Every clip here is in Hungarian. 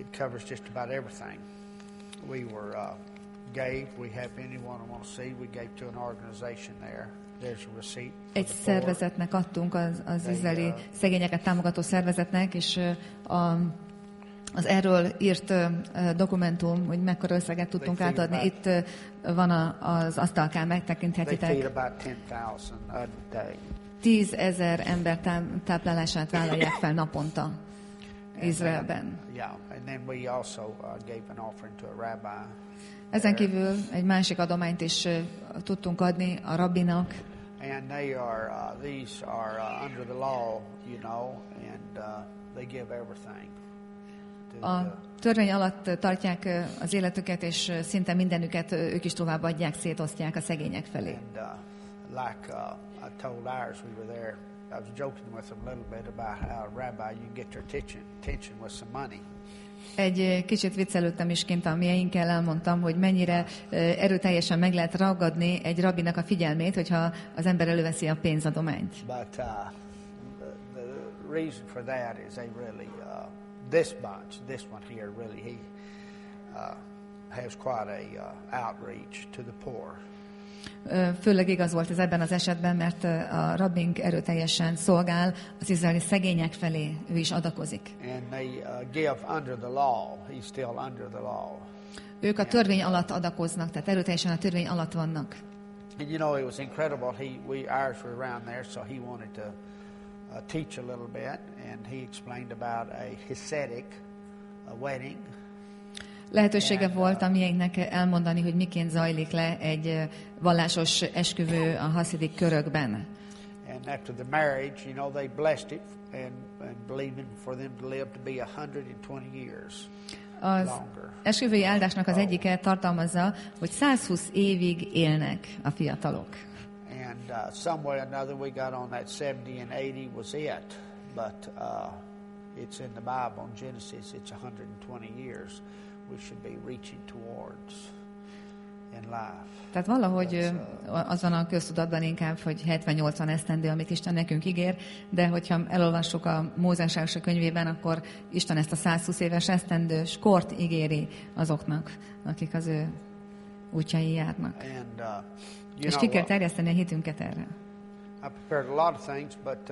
it covers just about everything. We have anyone I want to see, we gave to an organization there. There's a receipt. Egy szervezetnek adtunk, az izraeli szegényeket támogató szervezetnek, és az erről írt dokumentum, hogy mekkora összeget tudtunk átadni. Itt van az asztalkán, megtekinthetitek. 10,000 ember táplálását vállalják fel naponta Izraelben. Ezen kívül egy másik adományt is tudtunk adni a rabbinak. And these are under the law, you know, and they give everything. A törvény alatt tartják az életüket, és szinte mindenüket ők is továbbadják, szétosztják a szegények felé. Like I told ours, we were there. I was joking with them a little bit about how a rabbi, you get their attention with some money. Egy kicsit viccelődtem is kint a mieinkkel, elmondtam, hogy mennyire erőteljesen meg lehet ragadni egy rabbinak a figyelmét, hogyha az ember előveszi a pénzadományt. But the reason for that is they really this one here really he has quite a outreach to the poor. Főleg igaz volt ez ebben az esetben, mert a rabbink erőteljesen szolgál az izraeli szegények felé, ő is adakozik. And they give under the law. He's still under the law. Ők a törvény alatt adakoznak, tehát erőteljesen a törvény alatt vannak. And you know, it was incredible. Ours were around there, so he wanted to teach a little bit, and he explained about a Hasidic wedding. Lehetősége volt a mieinknek elmondani, hogy miként zajlik le egy vallásos esküvő a hasidik körökben. And after the marriage, you know, they blessed it and believing for them to live to be 120 years. Az esküvői áldásnak az egyike tartalmazza, hogy 120 évig élnek a fiatalok. And somewhere or another we got on that 70 and 80 was it, but it's in the Bible, in Genesis, it's 120 years. We should be reaching towards in life. Tehát valahogy az van a köztudatban inkább, hogy 70-80 esztendő, amit Isten nekünk ígér, de hogyha elolvassuk a Mózes első könyvében, akkor Isten ezt a 120 éves esztendős kort ígéri azoknak, akik az ő útjain járnak. És ki kell terjeszteni a hitünket erre. I prepared a lot of things, but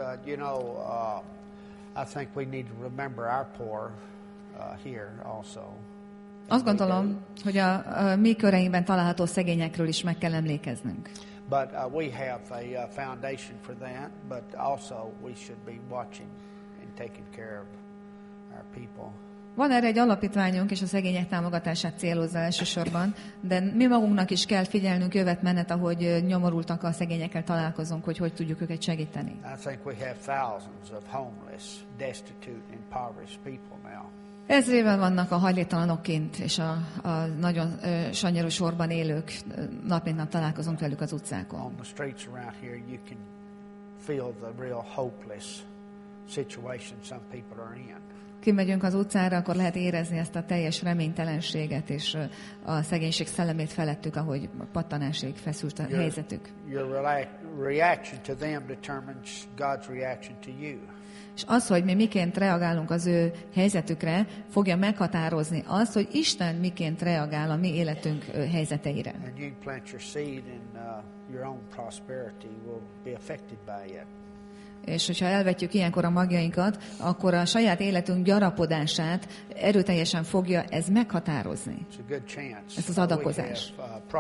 I think we need to remember our poor here also. Azt gondolom, hogy a mi köreinkben található szegényekről is meg kell emlékeznünk. But we have a foundation for that, but also we should be watching and taking care of our people. Van erre egy alapítványunk, és a szegények támogatását célozza elsősorban, de mi magunknak is kell figyelnünk jövet-menet, ahogy nyomorultak a szegényekkel találkozunk, hogy tudjuk őket segíteni. I think we have thousands of homeless, destitute, impoverished people now. Ezrével vannak a hajléktalanok kint, és a nagyon sanyarú sorban élők, nap mint nap találkozunk velük az utcákon. On the streets around here you can feel the real hopeless situation some people are in. Kimegyünk az utcára, akkor lehet érezni ezt a teljes reménytelenséget, és a szegénység szellemét felettük, ahogy pattanásig feszült a helyzetük. Your reaction to them determines God's reaction to you. És az, hogy mi miként reagálunk az ő helyzetükre, fogja meghatározni azt, hogy Isten miként reagál a mi életünk helyzeteire. And you plant your seed and your own prosperity will be affected by it. És hogyha elvetjük ilyenkor a magjainkat, akkor a saját életünk gyarapodását erőteljesen fogja ez meghatározni. Ez az adakozás.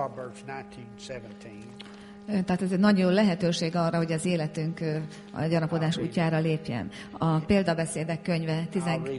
Tehát ez egy nagyon jó lehetőség arra, hogy az életünk a gyarapodás útjára lépjen. A példabeszédek könyve 12.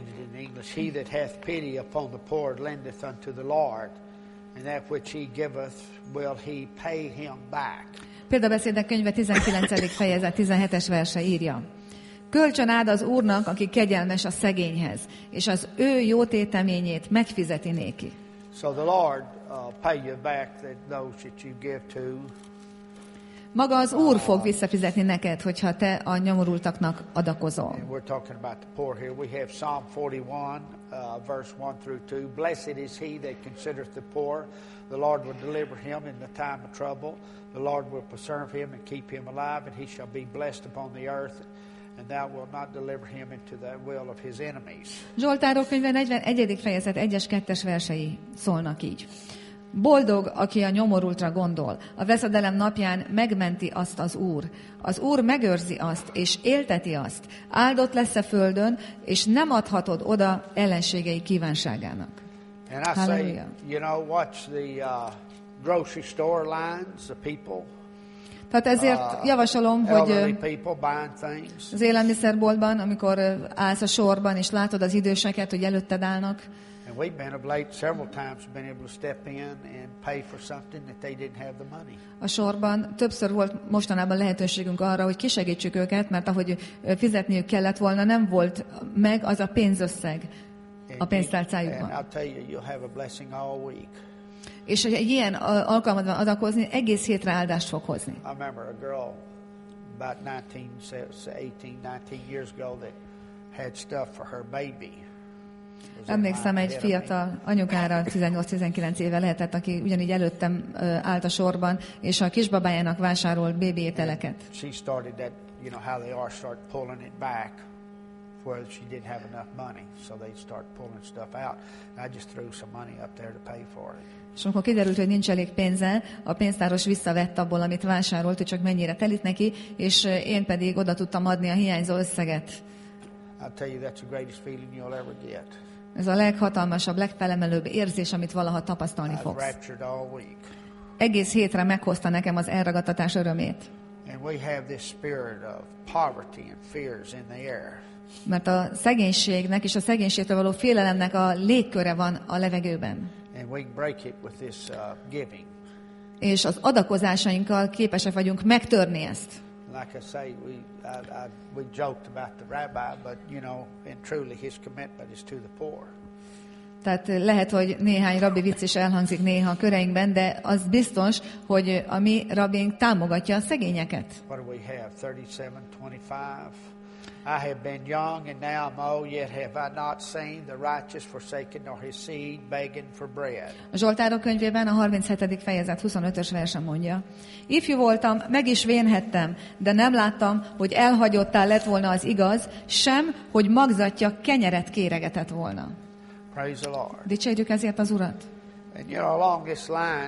Példabeszédek könyve 19. fejezet 17-es verse írja: Kölcsön áld az Úrnak, aki kegyelmes a szegényhez, és az ő jó téteményét megfizeti néki. So the Lord pay you back those that you give to. Maga az Úr fog visszafizetni neked, hogyha te a nyomorultaknak adakozol. We're talking about the poor here. We have Psalm 41, verse 1-2. Blessed is he that considereth the poor. The Lord will deliver him in the time of trouble. The Lord will preserve him and keep him alive, and he shall be blessed upon the earth. and thou wilt not deliver him into the will of his enemies. Zsoltárok könyve 41. fejezet 1-2 versei szólnak így. Boldog, aki a nyomorultra gondol. A veszedelem napján megmenti azt az Úr. Az Úr megőrzi azt, és élteti azt. Áldott lesz a földön, és nem adhatod oda ellenségei kívánságának. And I say, you know, watch the grocery store lines, the people. Tehát ezért javasolom, hogy people buying things. az élelmiszerboltban, amikor állsz a sorban, és látod az időseket, hogy előtted állnak, And we've been of late several times been able to step in and pay for something that they didn't have the money. A sorban többször volt mostanában lehetőségünk arra, hogy kisegítsük őket, mert ahogy fizetniük kellett volna, nem volt meg az a pénzösszeg a pénztárcájukban. And I'll tell you, you'll have a blessing all week. És hogy egy ilyen alkalmat van adakozni, egész hétre áldást fog hozni. I remember a girl about 18 years ago that had stuff for her baby. Emlékszem egy fiatal anyukára, 18-19 éve lehetett, aki ugyanígy előttem állt a sorban, és a kisbabájának vásárol bébi ételeket. She started that, you know how they are, start pulling it back where she didn't have enough money, so they start pulling stuff out. And I just threw some money up there to pay for it. És amikor kiderült, hogy nincs elég pénze, a pénztáros visszavett abból, amit vásárolt, hogy csak mennyire telik neki, és én pedig oda tudtam adni a hiányzó összeget. I'll tell you, that's the greatest feeling you'll ever get. Ez a leghatalmasabb, legfelemelőbb érzés, amit valaha tapasztalni fogsz. Egész hétre meghozta nekem az elragadtatás örömét. Mert a szegénységnek és a szegénységtől való félelemnek a légköre van a levegőben. És az adakozásainkkal képesek vagyunk megtörni ezt. Like I say, we joked about the rabbi, but you know, and truly his commitment is to the poor. Tehát lehet, hogy néhány rabbi vicc is elhangzik néha a köreinkben, de az biztos, hogy a mi rabbink támogatja a szegényeket. What do we have? 37:25. I have been young and now I'm old, yet have I not seen the righteous forsaken nor his seed begging for bread. A Zsoltárok könyvében a 37. fejezet 25-ös verse mondja: Ifjú voltam, meg is vénhettem, de nem láttam, hogy elhagyottá lett volna az igaz, sem, hogy magzatja kenyeret kéregetett volna. Praise the Lord. Dicsérjük ezért az Urat. And you know, along this line,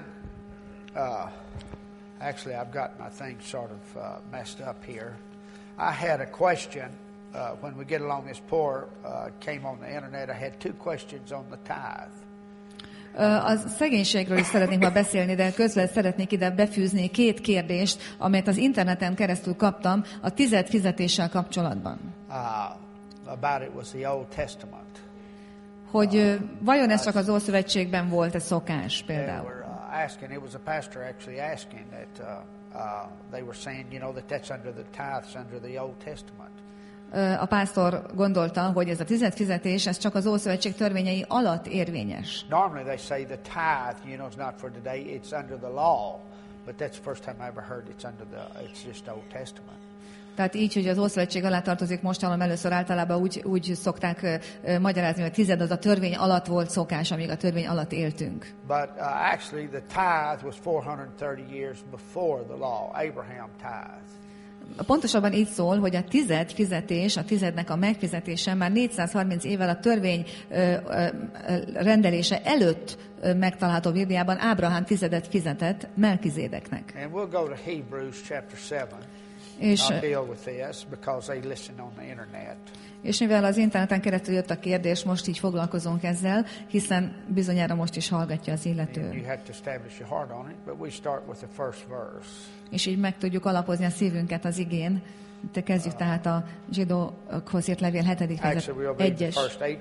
actually I've got my thing sort of messed up here. I had a question when we get along this poor came on the internet. I had 2 questions on the tithe. A szegénységről is szeretnék ma beszélni, de közben szeretnék ide befűzni 2 kérdést, amelyet az interneten keresztül kaptam a tized fizetéssel kapcsolatban. About it was the Old Testament. Hogy vajon ez csak az Ószövetségben volt a szokás például? It was a pastor actually asking that they were saying, you know, that's under the tithes under the Old Testament. A pásztor gondolta, hogy ez a tized fizetés, ez csak az Ószövetség törvényei alatt érvényes. Normally they say the tithe, you know, is not for today, it's under the law, but that's the first time I ever heard it's just Old Testament. Tehát így, hogy az Ószövetség alá tartozik, most hallom először, általában úgy szokták magyarázni, hogy tized az a törvény alatt volt szokás, amíg a törvény alatt éltünk. But actually the tithe was 430 years before the law, Abraham tithe. Pontosabban így szól, hogy a tized fizetés, a tizednek a megfizetése már 430 évvel a törvény rendelése előtt megtalálható Bibliában. Ábrahám tizedet fizetett Melkizédeknek. And we'll go to Hebrews chapter 7. És mivel az interneten keresztül jött a kérdés, most így foglalkozunk ezzel, hiszen bizonyára most is hallgatja az illető. És így meg tudjuk alapozni a szívünket az igén. Te kezdjük tehát a Zsidókhoz írt levél 7. fejezet 1-es.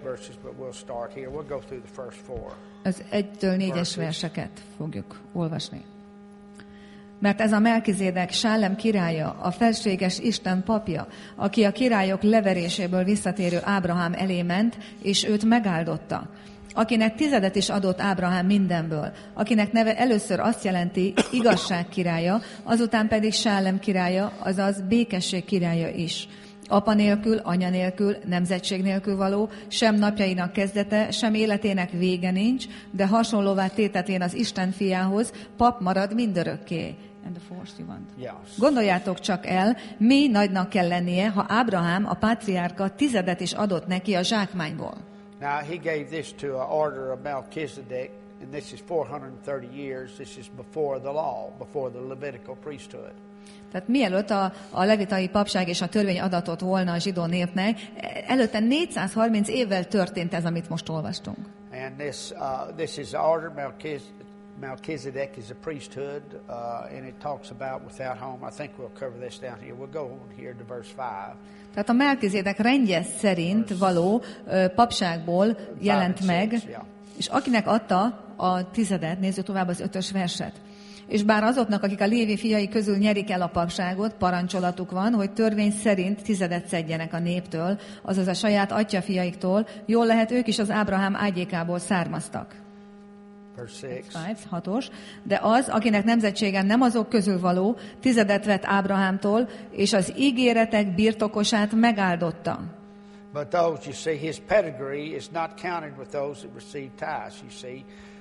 Az 1-től 4-es verseket fogjuk olvasni. Mert ez a Melkizédek, Sálem királya, a felséges Isten papja, aki a királyok leveréséből visszatérő Ábrahám elé ment, és őt megáldotta. Akinek tizedet is adott Ábrahám mindenből, akinek neve először azt jelenti igazság királya, azután pedig Sálem királya, azaz békesség királya is. apa nélkül, anya nélkül, nemzetség nélkül való, sem napjainak kezdete, sem életének vége nincs, de hasonlóvá tétetlén az Isten fiához, pap marad mindörökké. And the fourth you want. Yes. Gondoljátok csak el, mi nagynak kell lennie, ha Ábrahám, a pátriárka 10 is adott neki a zsákmányból. Now he gave this to an order of Melchizedek, and this is 430 years. This is before the law, before the Levitical priesthood. Tehát mielőtt a levitai papság és a törvény adatot volna a zsidó népnek, előtte 430 évvel történt ez, amit most olvastunk. And this is the order. Melchizedek is a priesthood, and it talks about without home. I think we'll cover this down here. We'll go on here to verse 5. Tehát a Melchizedek rendje szerint való papságból jelent meg, és akinek adta a 10, nézzük tovább az 5. verset. És bár azoknak, akik a Lévi fiai közül nyerik el a papságot, parancsolatuk van, hogy törvény szerint 10 szedjenek a néptől, azaz a saját atyafiaiktól, jól lehet ők is az Ábrahám ágyékából származtak. 6. De az, akinek nemzetsége nem azok közül való, 10 vett Ábrahámtól, és az ígéretek birtokosát megáldotta. But those, you see, his pedigree is not counted with those that received tithes. You see,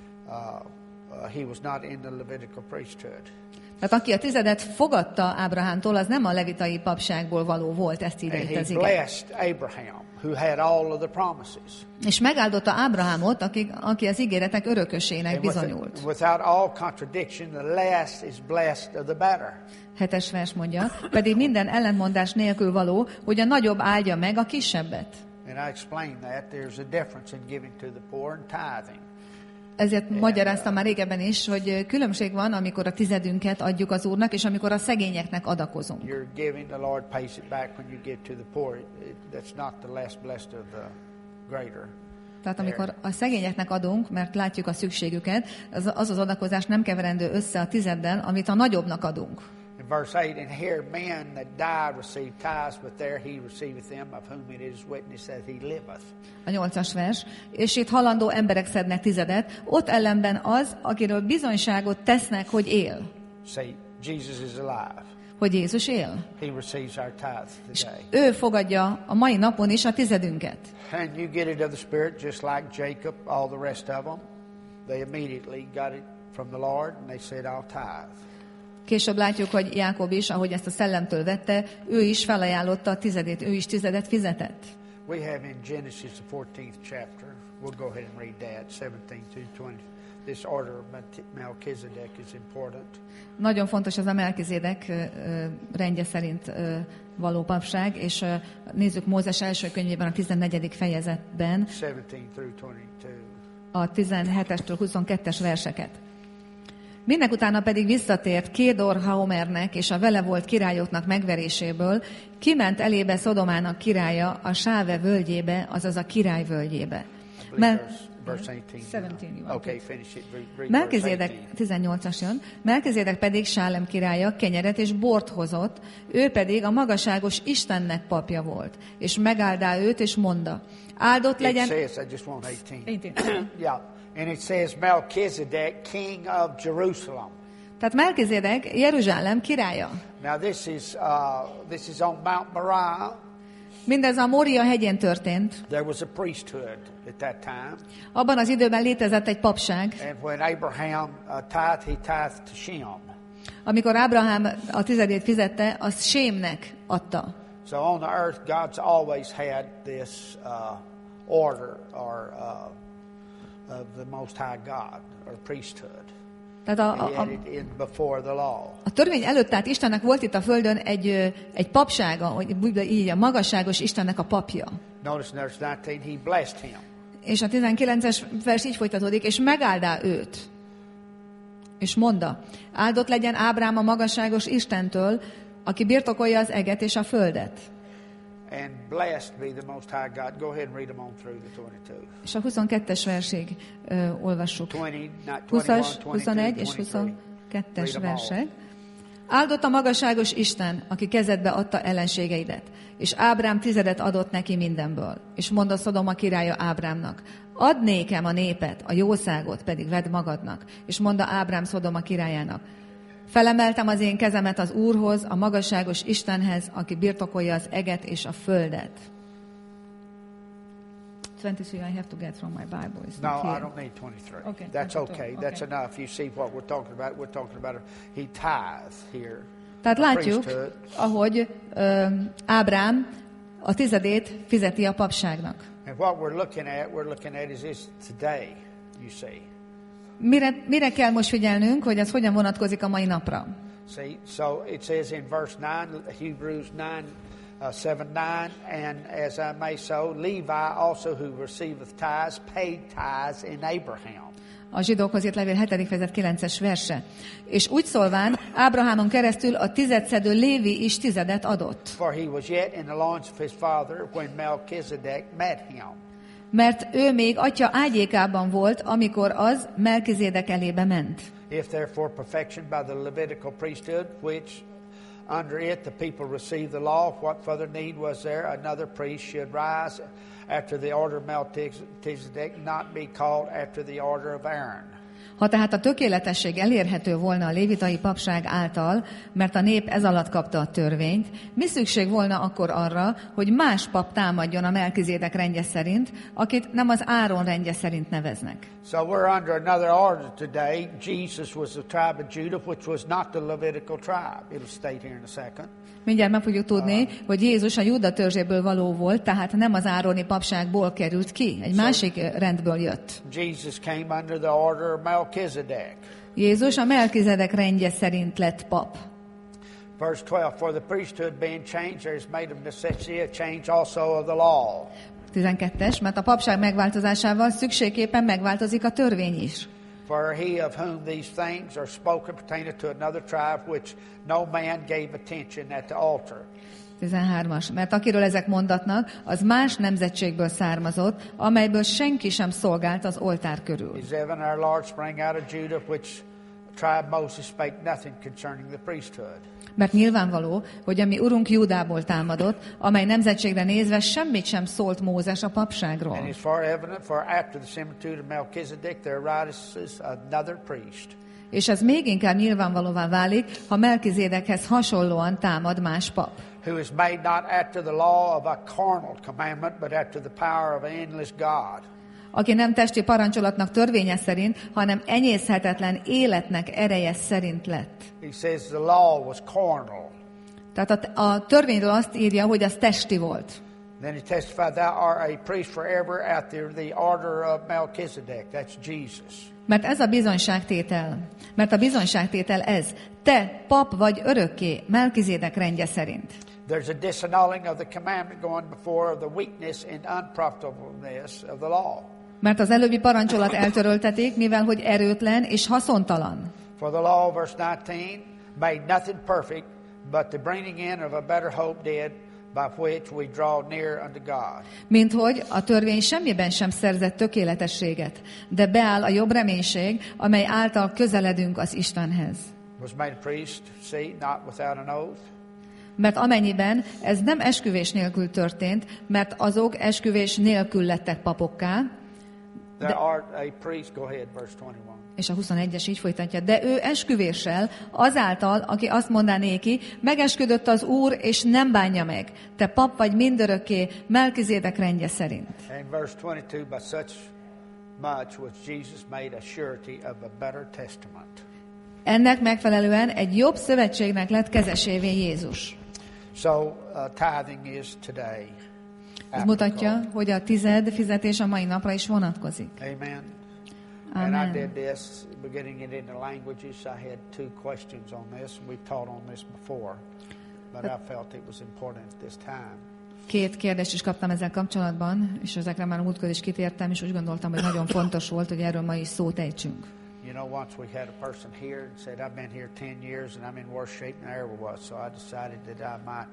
he was not in the Levitical priesthood. Tehát aki a 10 fogadta Ábrahámtól, az nem a levitai papságból való volt, ezt írja az ige. And he blessed Abraham, who had all of the promises. És megáldotta Ábrahámot, aki az ígéretek örökösének bizonyult. Without all contradiction, the less is blessed of the better. 7. vers mondja, pedig minden ellentmondás nélkül való, hogy a nagyobb áldja meg a kisebbet. And I explained that there's a difference in giving to the poor and tithing. Ezért magyaráztam már régebben is, hogy különbség van, amikor a 10 adjuk az Úrnak, és amikor a szegényeknek adakozunk. You're giving, the Lord pays it back when you give to the poor. That's not the less blessed of the greater. Tehát amikor a szegényeknek adunk, mert látjuk a szükségüket, az adakozás nem keverendő össze a 10-del, amit a nagyobbnak adunk. In verse 8, and here men that died received tithes, but there he receiveth them, of whom it is witness that he liveth. A 8. vers, és itt halandó emberek szednek 10, ott ellenben az, akiről bizonyságot tesznek, hogy él. See, Jesus is alive. Hogy Jézus él. He receives our tithes today. És ő fogadja a mai napon is a 10. And you get it of the Spirit, just like Jacob, all the rest of them. They immediately got it from the Lord, and they said, I'll tithe. Később látjuk, hogy Jákob is, ahogy ezt a szellemtől vette, ő is felajánlotta a 10, ő is 10 fizetett. We have in Genesis the 14th chapter. We'll go ahead and read that, 17 through 20. This order of Melchizedek is important. Nagyon fontos az a Melchizedek rendje szerint való papság, és nézzük Mózes első könyvében a 14. fejezetben 17 through 22. a 17-től 22-es verseket. Mindenutána pedig visszatért Kédor-Haomernek és a vele volt királyoknak megveréséből, kiment elébe Szodomának királya a Sáve völgyébe, azaz a király völgyébe. Melchizedek 18-as jön. Melchizedek pedig Sálem királya kenyeret és bort hozott, ő pedig a magaságos Istennek papja volt, és megáldá őt, és mondta, áldott legyen... And it says Melchizedek, king of Jerusalem. Tehát Melchizedek Jeruzsálem királya. Now this is on Mount Moriah. Mindez a Mória hegyén történt. There was a priesthood at that time. Abban az időben létezett egy papság. And when Abraham tithed, he tithed to Shem. Amikor Ábrahám a 10 fizette, azt Sémnek adta. So on the earth, God's always had this order or of the Most High God, or priesthood. Tehát a törvény előtt, tehát Istennek volt itt a földön egy papsága, hogy így a magasságos Istennek a papja. Notice in verse 19, he blessed him. És a 19-es vers így folytatódik, és megáldá őt. És mondta, áldott legyen Ábrám a magasságos Istentől, aki birtokolja az eget és a földet. And blessed be the Most High God. Go ahead and read them on through the 22. És a 22-es versig olvassuk. 20, 21 és 22-es versek. Áldott a magasságos Isten, aki kezedbe adta ellenségeidet, és Ábrám 10 adott neki mindenből. És mondta Szodoma királya Ábrámnak, add nékem a népet, a jószágot pedig vedd magadnak. És mondta Ábrám Szodoma királyának, Felemeltem az én kezemet az Úrhoz, a magasságos Istenhez, aki birtokolja az eget és a földet. 23 I have to get from my Bible. It's No, not here. I don't need 23. Okay, That's 22. okay. That's enough. You see what we're talking about? We're talking about he tithes here. Tehát látjuk, priesthood. ahogy Ábrám a tizedét fizeti a papságnak. And what we're looking at is this today, you see. Mire kell most figyelnünk, hogy ez hogyan vonatkozik a mai napra? See, so it says in verse 9, Hebrews 9, 7-9, and as I may so, Levi also who receiveth tithes paid tithes in Abraham. A zsidókhoz írt levél 7. fejezet 9-es verse. És úgy szólván, Ábrahámon keresztül a tizedszedő Lévi is tizedet adott. For he was yet in the loins of his father when Melchizedek met him. Mert ő még atya ágyékában volt, amikor az Melkizédek elébe ment. If therefore perfection by the Levitical priesthood, which under it the people received the law, what further need was there? Another priest should rise after the order of Melchizedek, not be called after the order of Aaron. Ha tehát a tökéletesség elérhető volna a lévitai papság által, mert a nép ez alatt kapta a törvényt, mi szükség volna akkor arra, hogy más pap támadjon a Melkizédek rendje szerint, akit nem az Áron rendje szerint neveznek? So we're under another order today. Jesus was the tribe of Judah, which was not the Levitical tribe. It'll state here in a second. Mindjárt meg fogjuk tudni, hogy Jézus a Júda törzséből való volt, tehát nem az ároni papságból került ki, egy másik rendből jött. Jesus came under the order of Melchizedek. Jézus a Melkizedek rendje szerint lett pap. Verse 12, for the priesthood being changed, there is made of necessity a change also of the law. 12-es, mert a papság megváltozásával szükségképpen megváltozik a törvény is. For he of whom these things are spoken pertaineth to another tribe, which no man gave attention at the altar. 13-as, mert akiről ezek mondatnak, az más nemzetségből származott, amelyből senki sem szolgált az oltár körül. Is even our Lord sprang out of Judah, which tribe Moses spake nothing concerning the priesthood. Mert nyilvánvaló, hogy a mi urunk Júdából támadott, amely nemzetségre nézve semmit sem szólt Mózes a papságról. And it's far evident, for after the similitude of Melchizedek there arises another priest. És ez még inkább nyilvánvalóvá válik, ha Melkizédekhez hasonlóan támad más pap. Who is made not after the law of a carnal commandment, but after the power of an endless God. Aki nem testi parancsolatnak törvénye szerint, hanem enyészhetetlen életnek ereje szerint lett. He says the law was carnal. Tehát a törvényről azt írja, hogy az testi volt. Then he testified, thou art a priest forever after the order of Melchizedek. That's Jesus. Mert ez a bizonyságtétel. Mert a bizonyságtétel ez. Te pap vagy örökké, Melkizédek rendje szerint. There's a disannulling of the commandment going before of the weakness and unprofitableness of the law. Mert az előbbi parancsolat eltöröltetik, mivel hogy erőtlen és haszontalan. For the law, verse 19, made nothing perfect, but the bringing in of a better hope did, by which we draw near unto God. Mint hogy a törvény semmiben sem szerzett tökéletességet, de beáll a jobb reménység, amely által közeledünk az Istenhez. Was made a priest, see, not without an oath. Mert amennyiben ez nem esküvés nélkül történt, mert azok esküvés nélkül lettek papokká, There art a priest, go ahead, verse 21. és a 21-es így folytatja, de ő esküvéssel azáltal, aki azt mondaná néki, megesküdött az Úr, és nem bánja meg. Te pap vagy mindörökké, Melkizédek rendje szerint. And verse 22, by such much was Jesus made a surety of a better testament. Ennek megfelelően egy jobb szövetségnek lett kezesévé Jézus. So tithing is today. Ez mutatja, hogy a tized fizetés a mai napra is vonatkozik. Amen. Amen. And I did this, beginning it into languages. I had 2 questions on this. We've taught on this before, but I felt it was important at this time. 2 kérdést is kaptam ezzel kapcsolatban, és ezekre már múltkor is kitértem, és úgy gondoltam, hogy nagyon fontos volt, hogy erről ma is szót ejtsünk. You know, once we had a person here and said, I've been here 10 years and I'm in worse shape than I ever was, so I decided that I might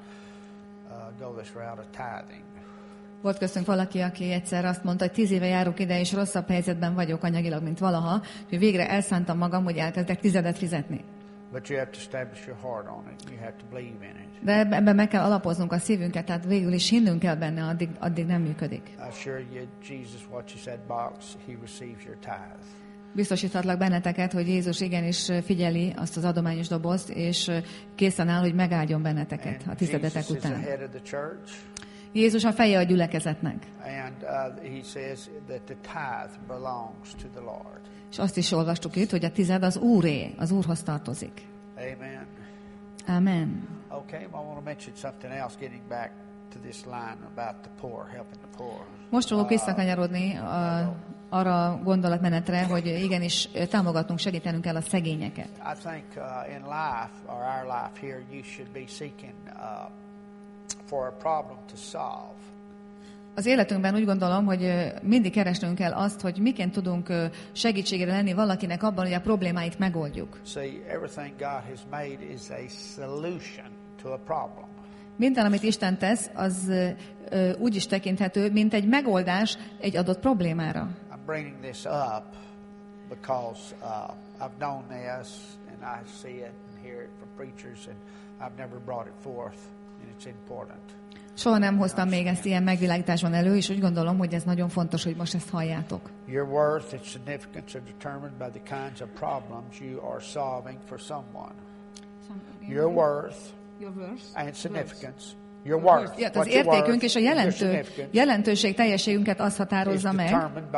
go this route of tithing. Volt köztünk valaki, aki egyszer azt mondta, hogy 10 éve járok ide, és rosszabb helyzetben vagyok anyagilag, mint valaha, hogy végre elszántam magam, hogy elkezdek tizedet fizetni. But you have to establish your heart on it. You have to believe in it. De ebben meg kell alapoznunk a szívünket, tehát végül is hinnünk kell benne, addig nem működik. I assure you, Jesus, what you said, box, he receives your tithe. Biztosítatlak benneteket, hogy Jézus igenis figyeli azt az adományos dobozt, és készen áll, hogy megáldjon benneteket a tizedetek Jesus is the után. head of the church. Jézus a feje a gyülekezetnek. And he says that the tithe belongs to the Lord. És azt is olvastuk itt, hogy a tized az Úré, az Úrhoz tartozik. Amen. Amen. Okay, well, I want to mention something else getting back to this line about the poor, helping the poor. Most fogok visszakanyarodni arra a gondolatmenetre, hogy igenis támogatnunk, segítenünk kell a szegényeket. I think in life, or our life here, you should be seeking for a problem to solve. Az életünkben úgy gondolom, hogy mindig keresnünk kell azt, hogy miként tudunk segítségére lenni valakinek abban, hogy a problémáit megoldjuk. See, everything God has made is a solution to a problem. Minden, amit Isten tesz, az úgy is tekinthető, mint egy megoldás egy adott problémára. I'm bringing this up because I've known this, and I see it and hear it from preachers, and I've never brought it forth, and it's important. Soha nem hoztam még ezt ilyen megvilágításban elő, és úgy gondolom, hogy ez nagyon fontos, hogy most ezt halljátok. Your worth and significance are determined by the kinds of problems you are solving for someone. Your worth and significance. Your worth. Ja, az értékünk és a jelentőség teljességünket az határozza meg,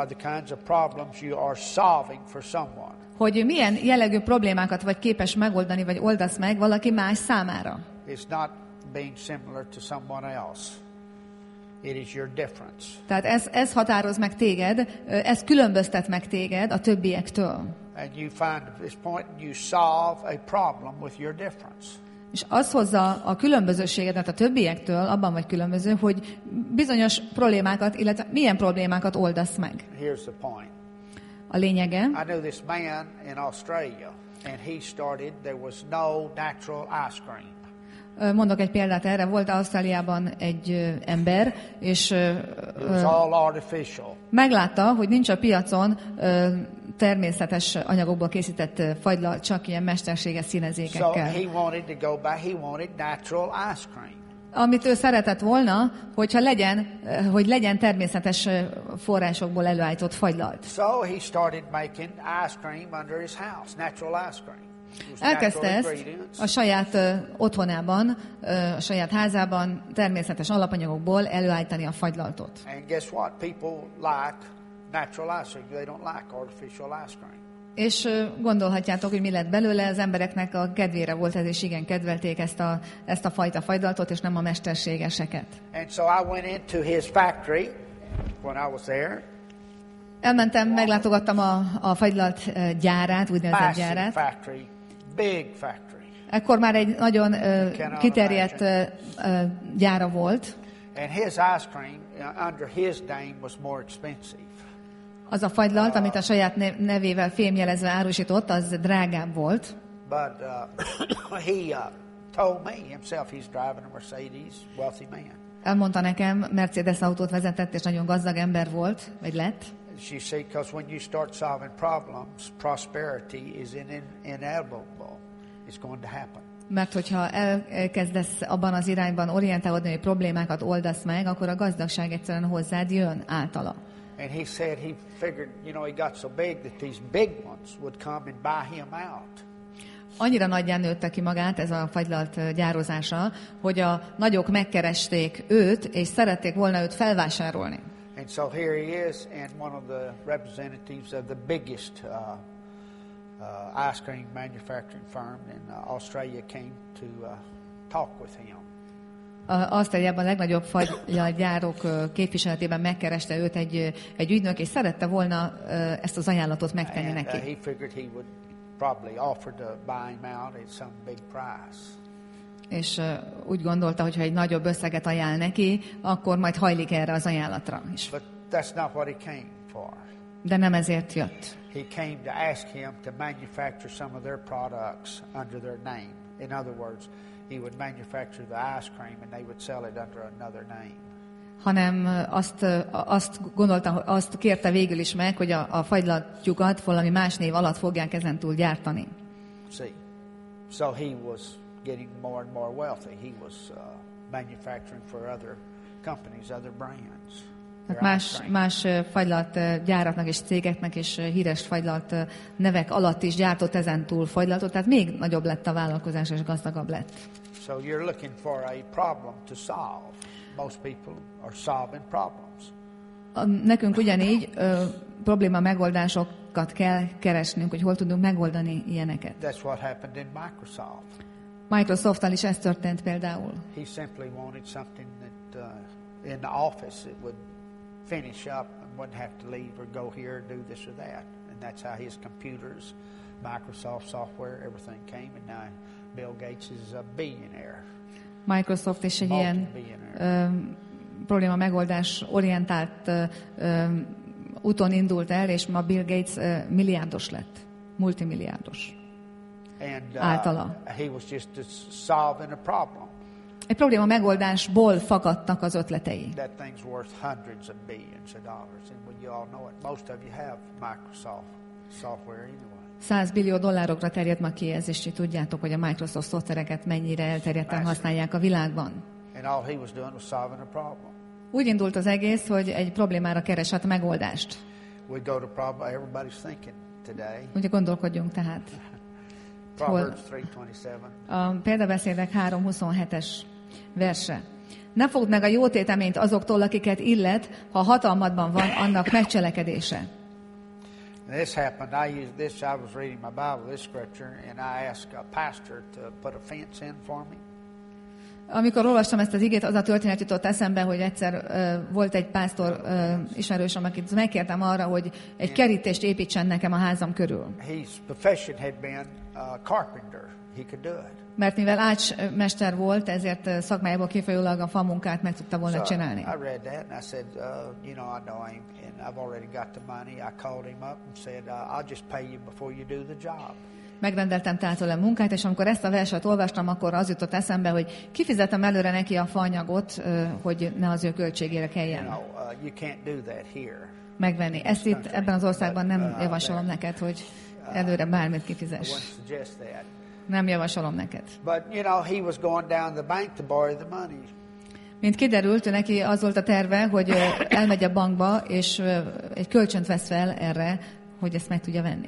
hogy milyen jellegű problémákat vagy képes megoldani, vagy oldasz meg valaki más számára. It's not being similar to someone else. It is your difference. Tehát ez határoz meg téged, ez különböztet meg téged a többiektől. And you find at this point you solve a problem with your difference. És az hozza a különbözőségedet a többiektől, abban vagy különböző, hogy bizonyos problémákat, illetve milyen problémákat oldasz meg. Here's the point. A lényege. I know this man in Australia, and he started, there was no natural ice cream. Mondok egy példát erre. Volt Ausztráliában egy ember, és meglátta, hogy nincs a piacon természetes anyagokból készített fagylalt, csak ilyen mesterséges színezékekkel. Amit ő szeretett volna, hogyha legyen természetes forrásokból előállított fagylalt. So he started making ice cream under his house, natural ice cream. Elkezdte ezt a saját otthonában, a saját házában természetes alapanyagokból előállítani a fagylaltot. És gondolhatjátok, hogy mi lett belőle, az embereknek a kedvére volt ez, és igen, kedvelték ezt a fajta fagylaltot, és nem a mesterségeseket. Elmentem, meglátogattam a fagylalt gyárát, úgynevezett gyárát. Big factory. Ekkor már egy nagyon kiterjedt gyára volt. And his ice cream under his name was more expensive. Az a fagylalt, amit a saját nevével fémjelezve árusított, az drágább volt. But he told me himself he's driving a Mercedes, wealthy man. Elmondta nekem, Mercedes autót vezetett, és nagyon gazdag ember volt, vagy lett. You see, because when you start solving problems, prosperity is inevitable. It's going to happen. Mert hogyha elkezdesz abban az irányban orientálódni, hogy problémákat oldasz meg, akkor a gazdagság egyszerűen hozzád jön általa. And he said he figured, he got so big that these big ones would come and buy him out. Annyira nagyján nőtte ki magát ez a fagylalt gyározása, hogy a nagyok megkeresték őt, és szerették volna őt felvásárolni. And so here he is, and one of the representatives of the biggest ice cream manufacturing firm in Australia came to talk with him. Ausztráliában a legnagyobb fagylalgyárok képviseletében megkereste őt egy ügynök, és szerette volna ezt az ajánlatot megtenni neki. He figured he would probably offer to buy him out at some big price. És úgy gondolta, hogy ha egy nagyobb összeget ajánl neki, akkor majd hajlik erre az ajánlatra is. But that's not what he came for. De nem ezért jött. He came to ask him to manufacture some of their products under their name. In other words, he would manufacture the ice cream and they would sell it under another name. Hanem azt kérte végül is meg, hogy a fagylatjukat valami más név alatt fogják ezentúl gyártani. See, so he was getting more and more wealthy. He was manufacturing for other companies, other brands. Más fagylalt gyáraknak és cégeknek és híres fagylalt nevek alatt is gyártott ezen túl fagylaltot, tehát még nagyobb lett a vállalkozás és gazdagabb lett. So you're looking for a problem to solve. Most people are solving problems. Nekünk ugyanígy probléma megoldásokat kell keresnünk, hogy hol tudunk megoldani ilyeneket. That's what happened in Microsoft. Microsofttal is ez történt például. He simply wanted something that in the office it would finish up and wouldn't have to leave or go here and do this or that. And that's how his computers, Microsoft software, everything came. And now Bill Gates is a billionaire. Microsoft is egy ilyen probléma megoldás orientált úton indult el, és ma Bill Gates milliárdos lett, multimilliárdos általa. He was just solving a problem. Egy probléma megoldásból fakadtak az ötletei. That thing's worth hundreds of billions of dollars, and you all know it. Most of you have Microsoft software anyway. $100 billió terjed ma ki ez, és tudjátok, hogy a Microsoft szoftvereket mennyire elterjedten használják a világban. And all he was doing was solving a problem. Úgy indult az egész, hogy egy problémára keresett megoldást. We go to problem everybody's thinking today. Ugye gondolkodjunk tehát. Proverbs 3:27. A példabeszédek 3:27-es verse. Ne fogd meg a jó téteményt azoktól, akiket illet, ha hatalmadban van annak megcselekedése. This happened. I was reading my Bible, this scripture, and I asked a pastor to put a fence in for me. Amikor olvastam ezt az igét, az a történet jutott eszembe, hogy egyszer volt egy pásztor ismerősöm, akit megkértem arra, hogy egy kerítést építsen nekem a házam körül. His profession had been carpenter. He could do it. Mert mivel ácsmester volt, ezért szakmájából kifolyólag a famunkát meg tudta volna csinálni. I read that and I said, I know him and I've already got the money. I called him up and said, I'll just pay you before you do the job. Megrendeltem tehát tőle munkát, és amikor ezt a verset olvastam, akkor az jutott eszembe, hogy kifizetem előre neki a faanyagot, hogy ne az ő költségére kelljen megvenni. Ezt itt ebben az országban nem javasolom neked, hogy előre bármit kifizess. Nem javasolom neked. Mint kiderült, neki az volt a terve, hogy elmegy a bankba, és egy kölcsönt vesz fel erre, hogy ezt meg tudja venni.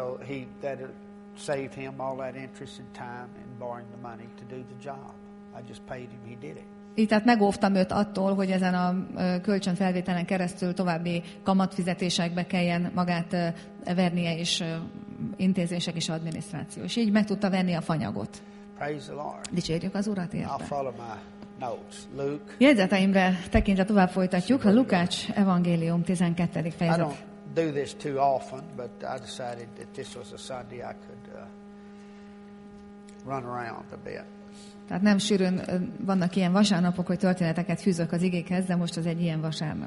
Saved him all that interest and time and borrowing the money to do the job. I just paid him, he did it. Így tehát megóvtam őt attól, hogy ezen a kölcsönfelvételen keresztül további kamatfizetésekbe kelljen magát vernie, és intézések és adminisztráció. És így meg tudta venni a fanyagot. Praise the Lord. Dicsérjük az Urat érte. I'll follow my notes. Luke. Jegyzeteimre tekintve tovább folytatjuk. A Lukács evangélium 12. fejezet. Do this too often, but I decided that this was a Sunday I could run around a bit. Tehát nem sűrűn vannak ilyen vasárnapok, hogy történeteket fűzök az igékhez, de most az egy ilyen vasárnap.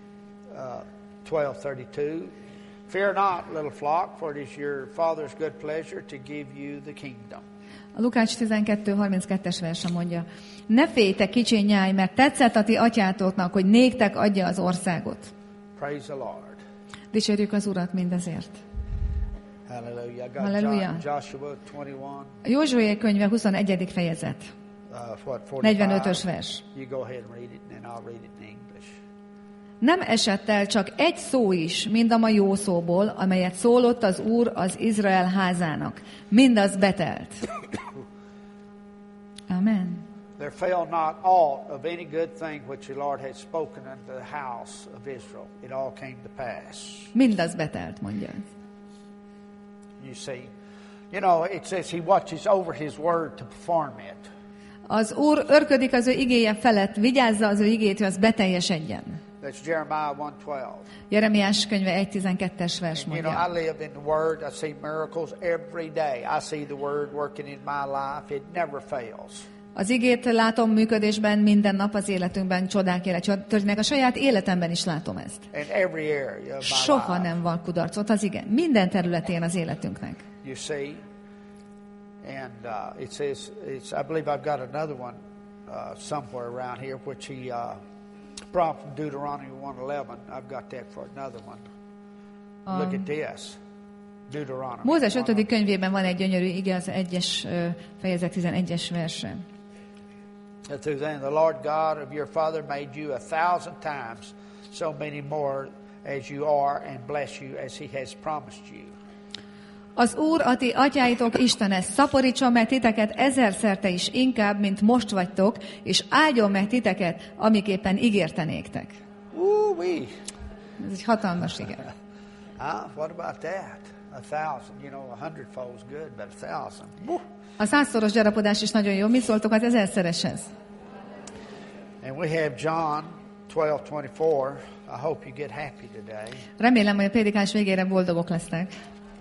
12:32. Fear not, little flock, for it is your Father's good pleasure to give you the kingdom. A Lukács 12:32-es verse mondja: Ne féljetek, kicsi nyáj, mert tetszett a ti atyátoknak, hogy néktek adja az országot. Praise the Lord. Dicsérjük az Urat mindezért. Halleluja. Joshua 21. Józsué könyve 21. fejezet. 45-ös vers. Nem esett el csak egy szó is, mind a ma jó szóból, amelyet szólott az Úr az Izrael házának. Mindaz betelt. Amen. There fell not aught of any good thing which the Lord had spoken unto the house of Israel. It all came to pass. Mindaz betelt, mondja. You see, it says he watches over his word to perform it. Az Úr örködik az ő igéje felett, vigyázza az ő igét, hogy az beteljesedjen. That's Jeremiah 1:12. Jeremiás könyve 1:12-es vers mondja. I live in the Word. I see miracles every day. I see the Word working in my life. It never fails. Az igét látom működésben, minden nap az életünkben csodák történnek. A saját életemben is látom ezt. Soha nem van kudarcot az ige. Minden területén az életünknek. You see, and it says, I believe I've got another one somewhere around here, which he brought from Deuteronomy 1:11. I've got that for another one. Look at this. Deuteronomy. Mózes 5. könyvében van egy gyönyörű ige, az 1-es fejezet 11-es verse. The Lord God of your father made you 1,000 times so many more as you are, and bless you as he has promised you. Az Úr, a ti atyáitok Istene, szaporítson meg titeket ezerszer is inkább, mint most vagytok, és áldjon meg titeket, amiképpen ígérte néktek. Woo-wee. Ez egy hatalmas igen. What about that? 1,000, 100-fold is good, but 1,000. Woo. A 100-szoros gyarapodás is nagyon jó. Mit szóltok az 1000-szereshez? And we have John 12:24. I hope you get happy today. Remélem, hogy a prédikás végére boldogok lesznek.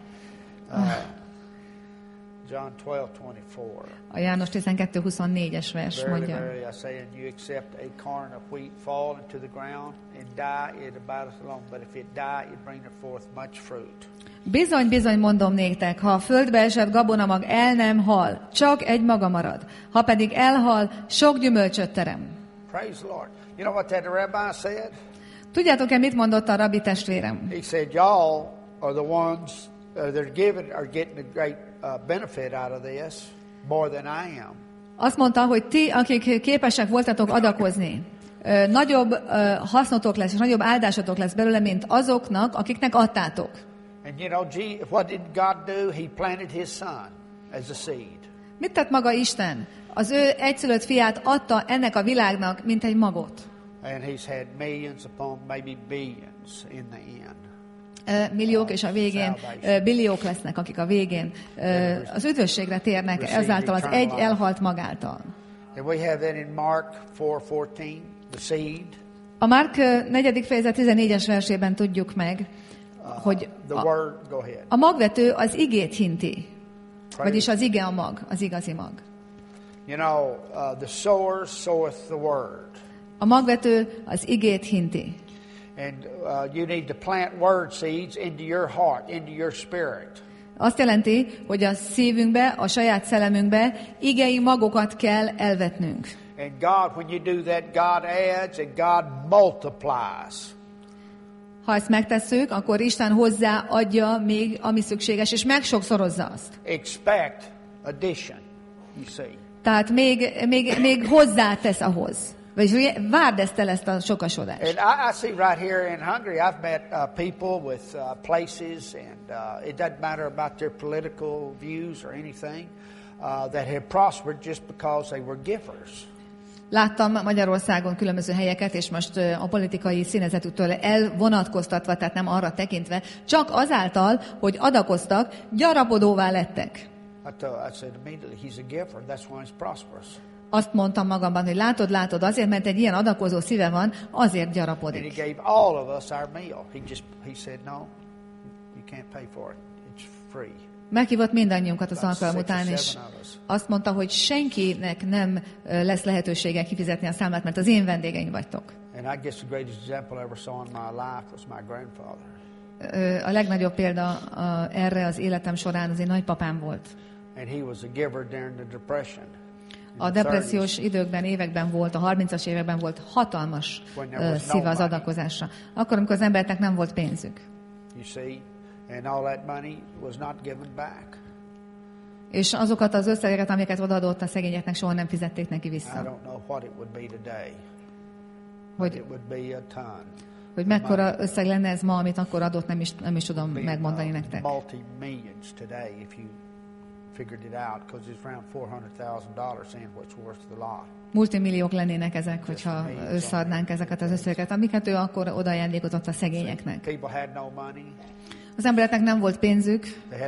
John 12:24. A János 12:24-es vers mondja. Verily, I say unto you, except a corn of wheat fall into the ground and die, it abideth alone. But if it die, it bringeth forth much fruit. Bizony, bizony mondom néktek, ha a földbe esett gabonamag el nem hal, csak egy maga marad. Ha pedig elhal, sok gyümölcsöt terem. Praise the Lord. You know what that rabbi said? Tudjátok-e, mit mondott a rabbi testvérem? He said, y'all are the ones that are getting a great benefit out of this more than I am. Azt mondta, hogy ti, akik képesek voltatok adakozni, nagyobb hasznotok lesz, és nagyobb áldásatok lesz belőle, mint azoknak, akiknek adtátok. And what did God do? He planted his son as a seed. Mit tett maga Isten? Az ő egyszülött fiát adta ennek a világnak, mint egy magot. And he's had millions upon maybe billions in the end. Milliók, és a végén billiók lesznek, akik a végén az üdvösségre térnek ezáltal az egy elhalt magáltal. And we have that in Mark 4:14, the seed. A Márk 4. fejezet 14-es versében tudjuk meg, hogy a magvető az igét hinti. Vagyis az ige a mag, az igazi mag. The sower soweth the word. A magvető az igét hinti. And you need to plant word seeds into your heart, into your spirit. Azt jelenti, hogy a szívünkbe, a saját szellemünkbe igei magokat kell elvetnünk. And God, when you do that, God adds and God multiplies. Ha ezt megtesszük, akkor Isten hozzáadja még, ami szükséges, és megsokszorozza azt. Expect addition, you see. Tehát még hozzátesz ahhoz. Vagy várd ezt a sokasodást. And I see right here in Hungary, I've met people with places, and it doesn't matter about their political views or anything, that have prospered just because they were givers. Láttam Magyarországon különböző helyeket, és most a politikai színezetüktől elvonatkoztatva, tehát nem arra tekintve, csak azáltal, hogy adakoztak, gyarapodóvá lettek. I said immediately, he's a giver, that's why he's prosperous. Azt mondtam magamban, hogy látod, azért, mert egy ilyen adakozó szíve van, azért gyarapodik. And he gave all of us our meal. He said, no, you can't pay for it. It's free. Meghívott mindannyiunkat az alkalom után, és azt mondta, hogy senkinek nem lesz lehetősége kifizetni a számlát, mert az én vendégeim vagytok. A legnagyobb példa erre az életem során az én nagypapám volt. A depressziós időkben, években volt, a 30-as években volt hatalmas szíve az adakozásra. Akkor, amikor az embereknek nem volt pénzük. And all that money was not given back. És azokat az összegeket, amiket odaadott a szegényeknek, soha nem fizették neki vissza. I don't know what it would be today. Hogy mekkora összeg lenne ez ma, amit akkor adott, nem is tudom megmondani nektek. Multi-millions today if you figured it out, because it's around $400,000 in what's worth the lot. Multimilliók lennének ezek, hogyha összeadnánk ezeket az összegeket, amiket ő akkor odaajándékozott a szegényeknek. People had no money. Az embereknek nem volt pénzük,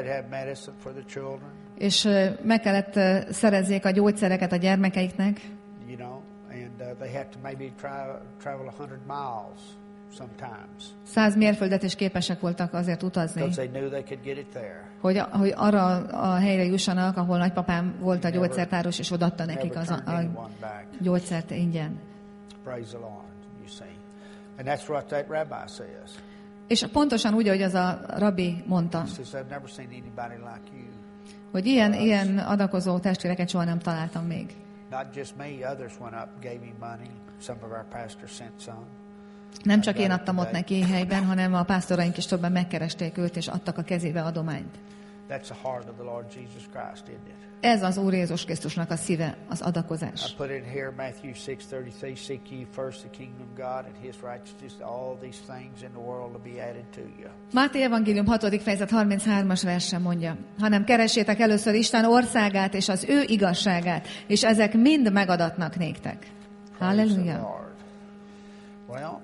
és meg kellett szerezzék a gyógyszereket a gyermekeiknek. 100 mérföldet is képesek voltak azért utazni, hogy arra a helyre jussanak, ahol nagypapám volt a gyógyszertáros, és odaadta nekik a gyógyszert ingyen. És pontosan úgy, ahogy az a rabbi mondta, hogy ilyen adakozó testvéreket soha nem találtam még. Nem csak én adtam ott neki helyben, hanem a pásztoraink is többen megkeresték őt, és adtak a kezébe adományt. That's the heart of the Lord Jesus Christ, isn't it? Ez az Úr Jézus Krisztusnak a szíve, az adakozás. I put it here, Matthew 6:33, seek ye first the kingdom of God and his righteousness, all these things in the world will be added to you. Máté evangélium 6. fejezet 33-as verse mondja, hanem keressétek először Isten országát és az ő igazságát, és ezek mind megadatnak néktek. Halleluja. Well,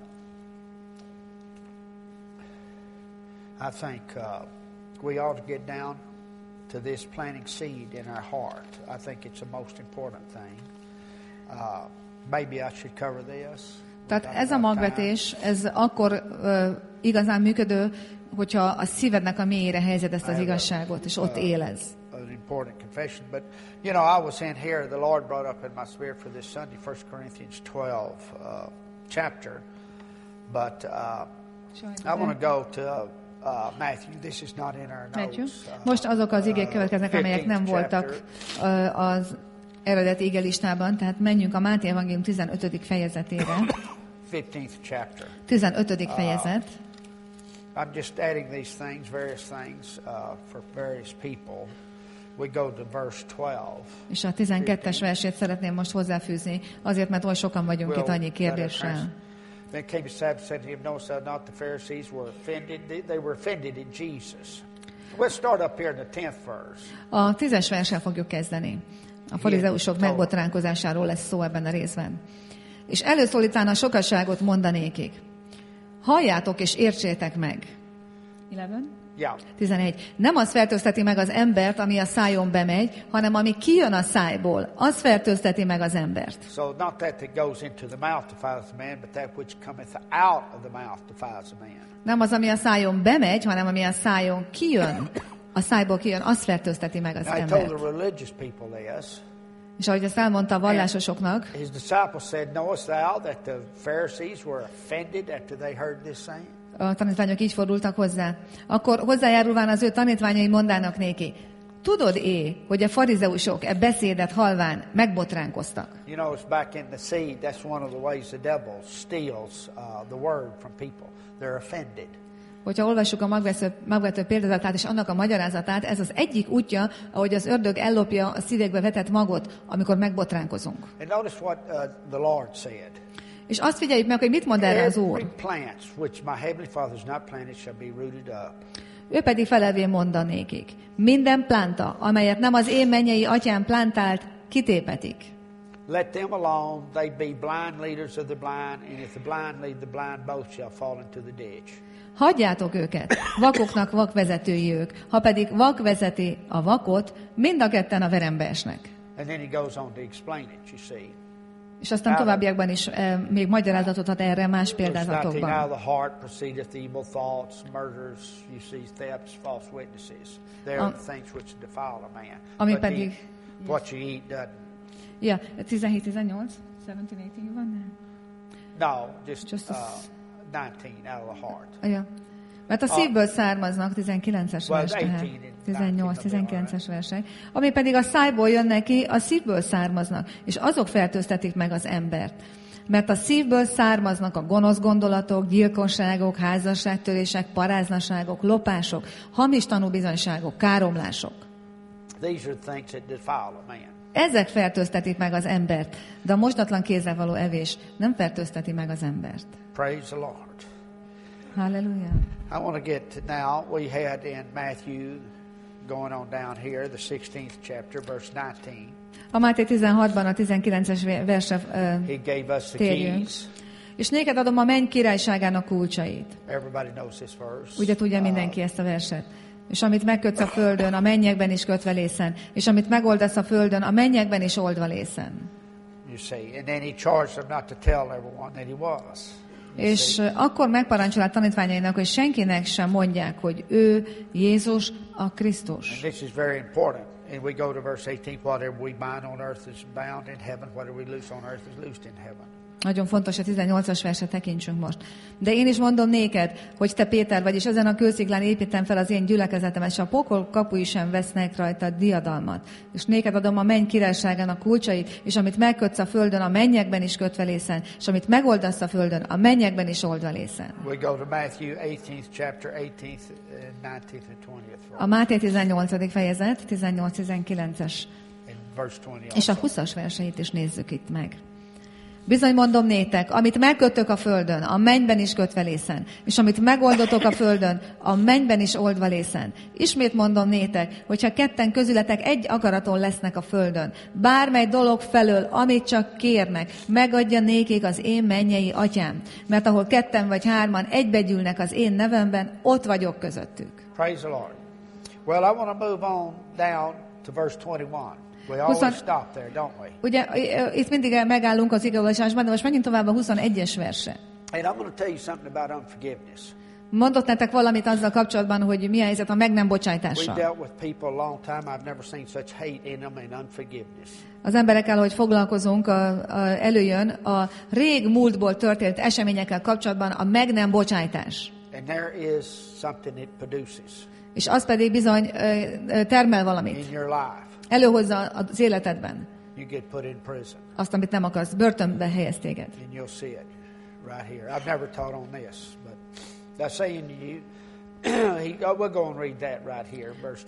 I think we ought to get down to this planting seed in our heart. I think it's the most important thing. Maybe I should cover this. Tehát ez a magvetés, ez akkor igazán működő, hogyha a szívednek a mélyére helyezed ezt az igazságot, és ott élez. An important confession, but you know, I was in here. The Lord brought up in my spirit for this Sunday, 1 Corinthians 12 chapter. But I want to go to Matthew. This is not in our notes. Most azok az igék következnek, amelyek nem voltak az eredeti igelistában, tehát menjünk a Máté evangélium 15. fejezetére. 15. fejezet. I'm just adding these things, various things for various people. We go to verse 12. És a 12-es versét szeretném most hozzáfűzni, azért, mert oly sokan vagyunk itt annyi kérdéssel. Then came the Sabbath, said to him, notice not the Pharisees were offended. They were offended in Jesus. We'll start up here in the 10th verse. A 10-es verssel fogjuk kezdeni. A farizeusok megbotránkozásáról lesz szó ebben a részben. És előszólítán a sokaságot mondanékik. Halljátok és értsétek meg. 11. Nem az fertőzteti meg az embert, ami a szájon bemegy, hanem ami kijön a szájból, az fertőzteti meg az embert. So not that goes into the mouth defiles the man, but that which cometh out of the mouth defiles the man. Nem az, ami a szájon bemegy, hanem ami a szájon kijön, a szájból kijön, az fertőzteti meg az embert. I told the religious people this. És ahogy ezt elmondta a vallásosoknak, his disciples said, knowest thou that the Pharisees were offended after they heard this saying? A tanítványok így fordultak hozzá. Akkor hozzájárulván az ő tanítványai mondának néki, tudod-é, hogy a farizeusok e beszédet halván megbotránkoztak? You know, it's back in the seed. That's one of the ways the devil steals the word from people. They're offended. Hogyha olvassuk a magvető példázatát és annak a magyarázatát, ez az egyik útja, ahogy az ördög ellopja a szívekbe vetett magot, amikor megbotránkozunk. And notice what the Lord said. És azt figyeljük meg, hogy mit mond erre az Úr. Ő pedig felelvén mondanékik. Minden plánta, amelyet nem az én mennyei atyám plántált, kitépetik. Let them alone, they be blind leaders of the blind, and if the blind lead the blind, both shall fall into the ditch. Hagyjátok őket, vakoknak vakvezetői ők, ha pedig vak vezeti a vakot, mind a ketten a verembe esnek. And then he goes on to explain it, you see. És aztán továbbiakban is még magyarázatot ad erre más példázatokban. Ami pedig... Ja, 17-18? 17-18 van? No, just 19 out of the heart. Ja. Mert a szívből származnak, 19-es vers tehát, 18-19-es versek, ami pedig a szájból jön neki, a szívből származnak, és azok fertőztetik meg az embert. Mert a szívből származnak a gonosz gondolatok, gyilkosságok, házasságtörések, paráznaságok, lopások, hamis tanúbizonyságok, káromlások. Ezek fertőztetik meg az embert, de a mosdatlan kézzel való evés nem fertőzteti meg az embert. Praise the Lord. Hallelujah. I want to get now, we had in Matthew, going on down here, the 16th chapter, verse 19. A Máté 16-ban a 19-es versre térjünk. És néked adom a menny királyságának kulcsait. Everybody knows this verse. Ugye tudja mindenki ezt a verset. És amit megkötsz a földön, a mennyekben is kötve lészen. És amit megoldasz a földön, a mennyekben is oldva lészen. You see, and then he charged them not to tell everyone that he was. És akkor megparancsol a tanítványainak, hogy senkinek sem mondják, hogy ő Jézus a Krisztus. And this is very important. And we go to verse 18, whatever we bind on earth is bound in heaven, whatever we loose on earth is loosed in heaven. Nagyon fontos, a 18-as verset tekintsünk most. De én is mondom néked, hogy te Péter vagy, és ezen a kősziklán építem fel az én gyülekezetemet, és a pokol kapui sem vesznek rajta diadalmat. És néked adom a menny királyságának kulcsait, és amit megkötsz a földön, a mennyekben is kötve lészen, és amit megoldasz a földön, a mennyekben is oldva lészen. We go to Matthew 18th chapter, 18th, 19th and 20th. A Máté 18. fejezet, 18-19-es, Verse 20 és a 20-as verseit is nézzük itt meg. Bizony mondom nétek, amit megkötök a földön, a mennyben is kötve lészen, és amit megoldotok a földön, a mennyben is oldva lészen. Ismét mondom nétek, hogyha ketten közületek egy akaraton lesznek a földön, bármely dolog felől, amit csak kérnek, megadja nékik az én mennyei atyám. Mert ahol ketten vagy hárman egybegyűlnek az én nevemben, ott vagyok közöttük. Praise the Lord. Well, I want to move on down to verse 21. We always stop there, don't we? Ugye itt mindig megállunk az igeolvasásban, de most menjünk tovább a 21-es verse. And I'm going to tell you something about unforgiveness. Mondott nektek valamit azzal kapcsolatban, hogy mi a helyzet a meg nem We bocsájtással. dealt with people a long time. I've never seen such hate in them and unforgiveness. Az emberekkel, hogy foglalkozunk, előjön a rég múltból történt eseményekkel kapcsolatban a meg nem bocsájtás. And there is something it produces És az pedig bizony termel valamit. in your life. Előhozza az életedben You get put in prison, azt, amit nem akarsz. Börtönbe helyez téged. and you'll see it right here. I've never taught on this, but that's saying to you, we'll go and read that right here, verse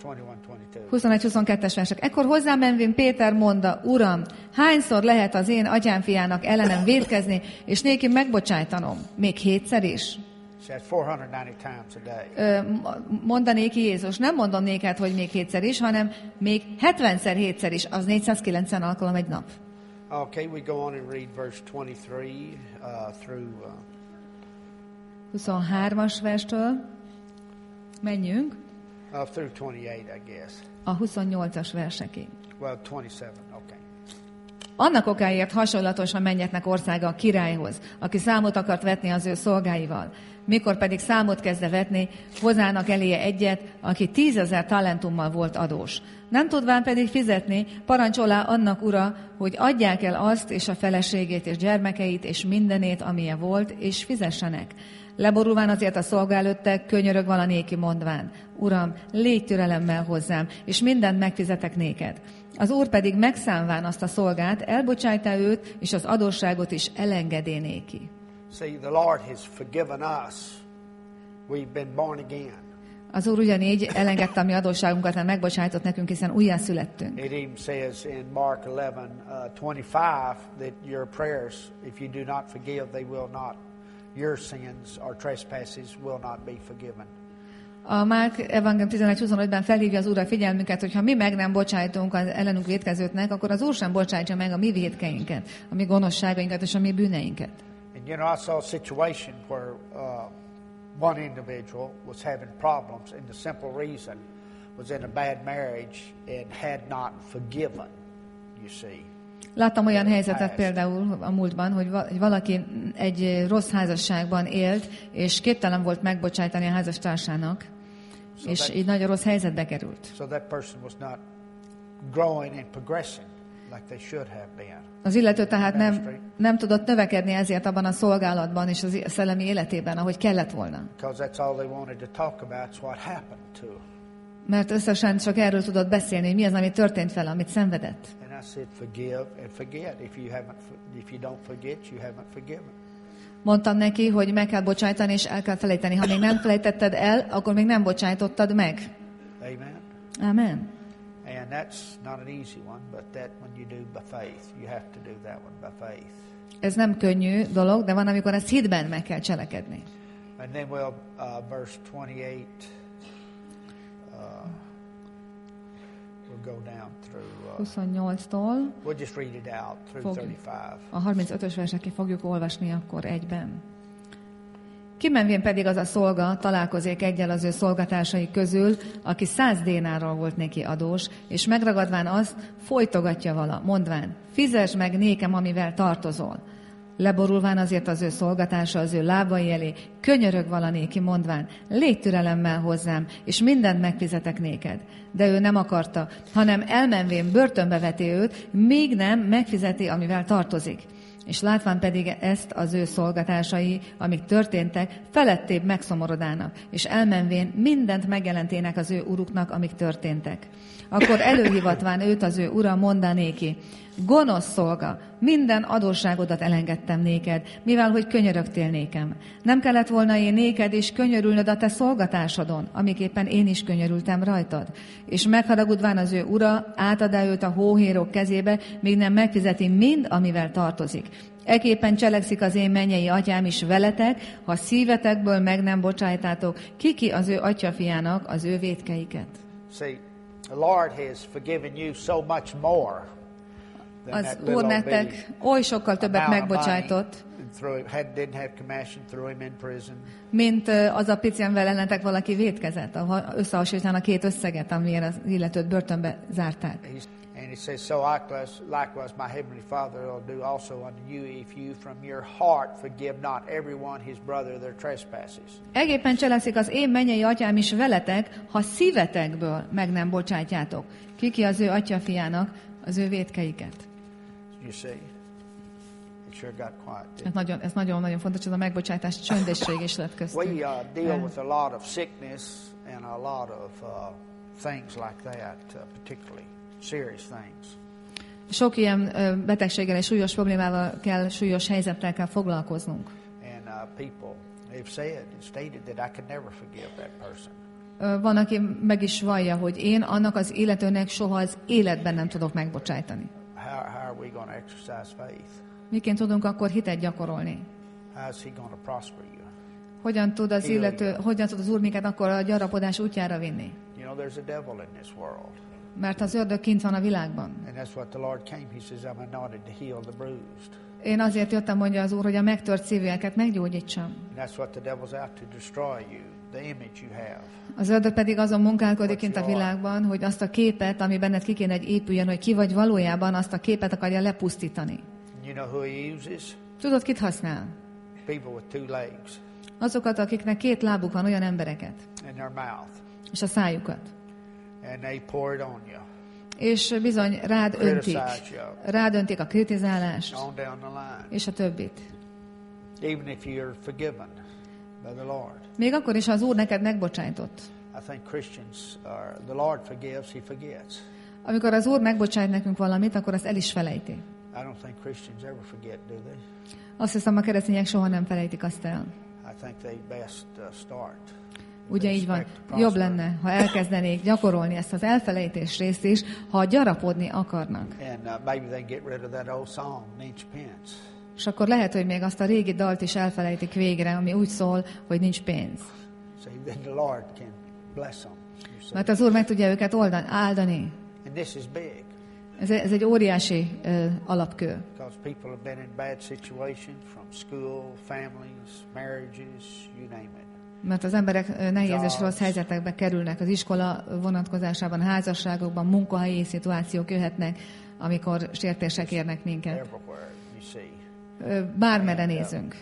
21-22. 21-22-es versek. Ekkor hozzám menvén Péter mondta, Uram, hányszor lehet az én atyám fiának ellenem vétkezni, és néki megbocsájtanom? Még 7-szer is? Said 490 times a day. Mondanéki Jézus, nem mondom néked, hogy még 7-szer is, hanem még 70-szer 7-szer is, az 490 alkalom egy nap. Okay, we go on and read verse 23 through 23-as verstől menjünk through 28, I guess. a 28-as versekig. Well, 27. Okay. Annak okáért hasonlatos a mennyeknek országa a királyhoz, aki számot akart vetni az ő szolgáival. Mikor pedig számot kezdte vetni, hozzának eléje egyet, aki 10 000 talentummal volt adós. Nem tudván pedig fizetni, parancsolá annak ura, hogy adják el azt és a feleségét és gyermekeit és mindenét, amilyen volt, és fizessenek. Leborulván azért a szolga előtte könyörög valanéki mondván, Uram, légy türelemmel hozzám, és mindent megfizetek néked. Az úr pedig megszámván azt a szolgát, elbocsájtá őt, és az adósságot is elengedé néki. See, the Lord has forgiven us. We've been born again. Az úr ugyanígy elengedte a mi adósságunkat, mert megbocsájtott nekünk, hiszen újjászülettünk. It even says in Mark 11:25 that your prayers, if you do not forgive, they will not. Your sins or trespasses will not be forgiven. A Márk Evangélium 11:25-ben felhívja az Úr a figyelmünket, hogy ha mi meg nem bocsájtunk az ellenünk vétkezőknek, akkor az Úr sem bocsájtja meg a mi vétkeinket, a mi gonoszságainkat és a mi bűneinket. And you know, I saw a situation where one individual was having problems, and the simple reason was in a bad marriage and had not forgiven, you see. Láttam olyan helyzetet például a múltban, hogy valaki egy rossz házasságban élt, és képtelen volt megbocsájtani a házastársának, és így nagyon rossz helyzetbe került. So that person was not growing and progressing like they should have been. Az illető tehát nem tudott növekedni ezért abban a szolgálatban és a szellemi életében, ahogy kellett volna. Because that's all they wanted to talk about is what happened to them. Mert összesen csak erről tudott beszélni, hogy mi az, ami történt vele, amit szenvedett. And I said, forgive and forget. If you don't forget, you haven't forgiven. Mondtam neki, hogy meg kell bocsájtani, és el kell felejteni. Ha még nem felejtetted el, akkor még nem bocsájtottad meg. Amen. Amen. And that's not an easy one, but that when you do by faith, you have to do that one by faith. Ez nem könnyű dolog, de van, amikor ezt hitben meg kell cselekedni. And then we'll verse 28. We'll go down through. 28-tól. We'll just read it out through 35. A 35-ös versekig fogjuk olvasni akkor egyben. Kimenvén pedig az a szolga találkozik egyel az ő szolgatársai közül, aki 100 dénárral volt neki adós, és megragadván azt, folytogatja vala, mondván, fizesd meg nékem, amivel tartozol. Leborulván azért az ő szolgatársa az ő lábai elé, könyörög vala néki, mondván, légy türelemmel hozzám, és mindent megfizetek néked. De ő nem akarta, hanem elmenvén börtönbe veti őt, míg nem megfizeti, amivel tartozik. És látván pedig ezt az ő szolgatásai, amik történtek, felettébb megszomorodának, és elmenvén mindent megjelentének az ő uruknak, amik történtek. Akkor előhivatván őt az ő ura mondanéki: gonosz szolga, minden adósságodat elengedtem néked, mivel hogy könyörögtél nékem. Nem kellett volna én néked is könyörülnöd a te szolgatásodon, amiképpen én is könyörültem rajtad. És megharagudván az ő ura, átad-e őt a hóhérok kezébe, míg nem megfizeti mind, amivel tartozik. Eképpen cselekszik az én mennyei atyám is veletek, ha szívetekből meg nem bocsájtátok, ki az ő atyafiának az ő vétkeiket. See, the Lord has forgiven you so much more. Az Úr nektek oly sokkal többet megbocsájtott, mint az a pici, amivel ellentek valaki vétkezett, ha összehasonlítani a két összeget, amiért az illetőt börtönbe zárták. And he says, so likewise my heavenly Father will do also unto you, if you from your heart forgive not everyone his brother their trespasses. Egéppen cselekszik az én mennyei atyám is veletek, ha szívetekből meg nem bocsátjátok. Ki az ő atyafiának az ő vétkeiket. You see, it sure got quiet. Ez nagyon fontos, ez a megbocsátás, csöndesség is lett köztünk. We deal with a lot of sickness and a lot of things like that, particularly serious things. Sok ilyen betegséggel és súlyos problémával kell, súlyos helyzettel kell foglalkoznunk. And people have stated that I could never forgive that person. Van, aki meg is vallja, hogy én annak az illetőnek soha az életben nem tudok megbocsájtani. How are we going to exercise faith? Miként tudunk akkor hitet gyakorolni? How is he going to prosper you? Hogyan tud az Úr minket akkor a gyarapodás útjára vinni? You know, there's a devil in this world. Mert az ördög kint van a világban. And that's what the Lord came. He says, I'm anointed to heal the bruised. Én azért jöttem, mondja az Úr, hogy a megtört szívűeket meggyógyítsam. And that's what the devil's out to destroy you, the image you have. Az ördög pedig azon munkálkodik kint a világban, hogy azt a képet, ami benned ki kéne, hogy épüljön, hogy ki vagy valójában, azt a képet akarja lepusztítani. You know who he uses? Tudod, kit használ? People with two legs. Azokat, akiknek két lábuk van, olyan embereket. And their mouth. És a szájukat. And they pour it on you. És bizony rád öntik a kritizálást, és a többit. Even if you're forgiven by the Lord. Még akkor is, ha az Úr neked megbocsájtott. I think Christians are, the Lord forgives, he forgets. Amikor az Úr megbocsájt nekünk valamit, akkor azt el is felejti. I don't think Christians ever forget, do they? Azt hiszem, a keresztények soha nem felejtik azt el. I think they best start. Ugye így van. Jobb lenne, ha elkezdenék gyakorolni ezt az elfelejtés részt is, ha gyarapodni akarnak. És akkor lehet, hogy még azt a régi dalt is elfelejtik végre, ami úgy szól, hogy nincs pénz. Mert az Úr meg tudja őket áldani. Ez egy óriási alapkő. Mert az emberek nehéz és rossz helyzetekbe kerülnek. Az iskola vonatkozásában, házasságokban, munkahelyi szituációk jöhetnek, amikor sértések érnek minket. Bármerre nézünk.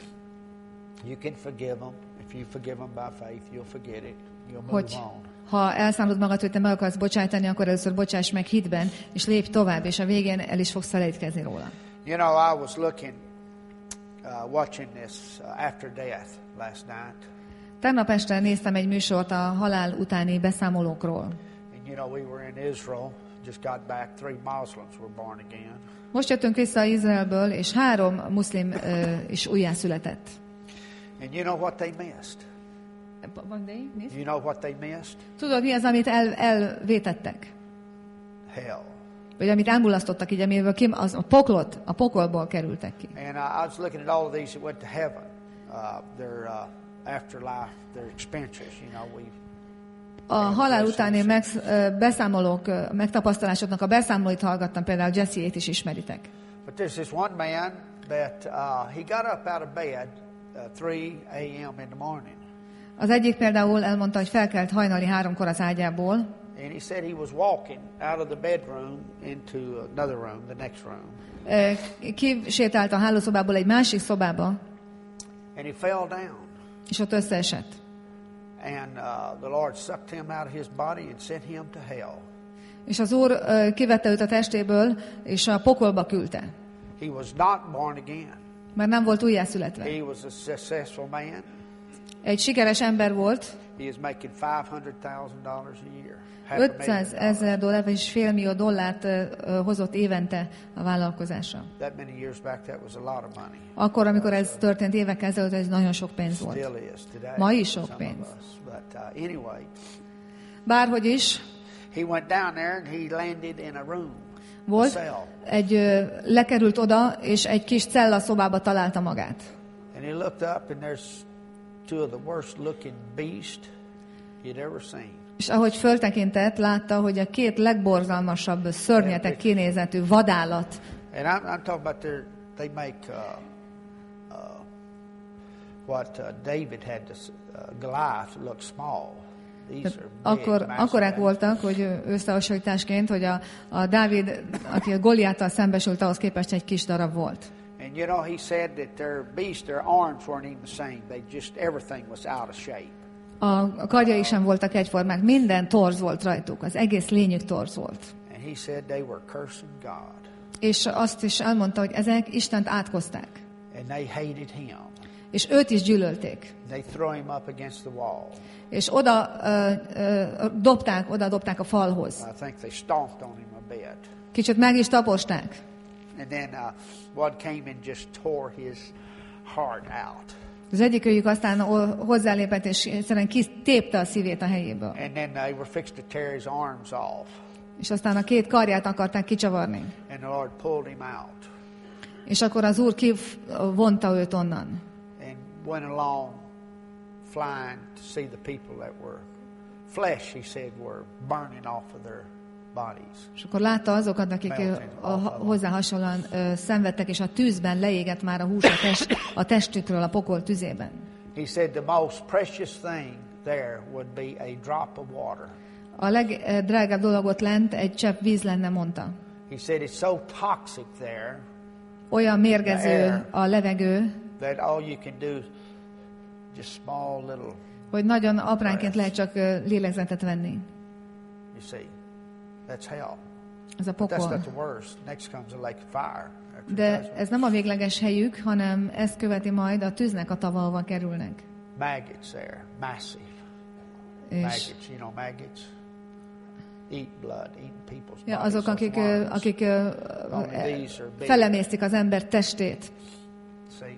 Hogy ha elszámolod magad, hogy te meg akarsz bocsájtani, akkor először bocsáss meg hitben, és lépj tovább, és a végén el is fogsz felejtkezni róla. You know, I was watching this after death last night. Tegnap este néztem egy műsort a halál utáni beszámolókról. Most jöttünk vissza Izraelből, és 3 muszlim is újjászületett. And you know what they missed? You know what they missed? Tudod, mi az, amit elvétettek? Hell. Vagy amit elmulasztottak, így, amiből a pokolból kerültek ki. And I was looking at all of these that went to heaven. Afterlife, their expenses, you know, a halál utáni beszámolók, megtapasztalásoknak a beszámolóit hallgattam, például Jesse-ét is ismeritek. But there's this one man that he got up out of bed 3 a.m. in the morning. Az egyik például elmondta, hogy felkelt hajnali 3-kor az ágyából. And he said he was walking out of the bedroom into another room, the next room. Kisétált a hálószobából egy másik szobába. And he fell down. És ott összeesett. And the Lord sucked him out of his body and sent him to hell. És az Úr kivette őt a testéből, és a pokolba küldte. He was not born again. Mert nem volt újjászületve. He was a successful man. Egy sikeres ember volt. He is making $500,000 a year. $500,000 és $500,000 hozott évente a vállalkozásra. That many years back, that was a lot of money. Akkor, amikor ez történt évekkel ezelőtt, ez nagyon sok pénz volt. Still is today. Ma is sok Some pénz. of us. But anyway, Bárhogy is, he went down there and he landed in a room. volt, lekerült oda, és egy kis cellaszobába találta magát. And he looked up, and there's two of the worst looking beasts he'd ever seen. És ahogy föltekintett, látta, hogy a két legborzalmasabb, szörnyetek kinézetű vadállat. And I'm talking about they make what David had to Goliath look small. Akkorák voltak, hogy összehasonlításként, hogy a Dávid, aki a Goliáttal szembesült, ahhoz képest egy kis darab volt. And you know, he said that their arms weren't even the same. Everything was out of shape. A karjaik sem voltak egyformák, minden torz volt rajtuk, az egész lényük torz volt. And he said they were cursing God. És azt is elmondta, hogy ezek Istent átkozták. And they hated him. És őt is gyűlölték. They threw him up against the wall. És oda dobták a falhoz. I think they stomped on him a bit. Kicsit meg is taposták. And then one came and just tore his heart out. Az egyikőjük aztán hozzálépett, és egyszerűen kitépte a szívét a helyéből. And then they were fixed to tear his arms off. És aztán a két karját akarták kicsavarni. And the Lord pulled him out. És akkor az Úr kivonta őt onnan. And went along flying to see the people that were flesh, he said, were burning off of their bodies. És akkor látta azokat, akik hozzá hasonlóan szenvedtek, és a tűzben leégett már a hús a testükről a pokol tüzében. He said the most precious thing there would be a drop of water. A legdrágább dolog lent egy csepp víz lenne, mondta. He said it's so toxic there. Olyan mérgező a levegő, that all you can do just small little. Hogy nagyon apránként lehet csak lélegzetet venni. You see, that's hell. Ez a But that's pokol. not the worst. Next comes a lake of fire. De ez nem a végleges helyük, hanem ezt követi majd a tűznek a tava, ahova kerülnek. Maggots there, massive. És Maggots, you know maggots. Eat blood, eat people's ja, bodies. azok, akik Only these are big. felemésztik az ember testét, See,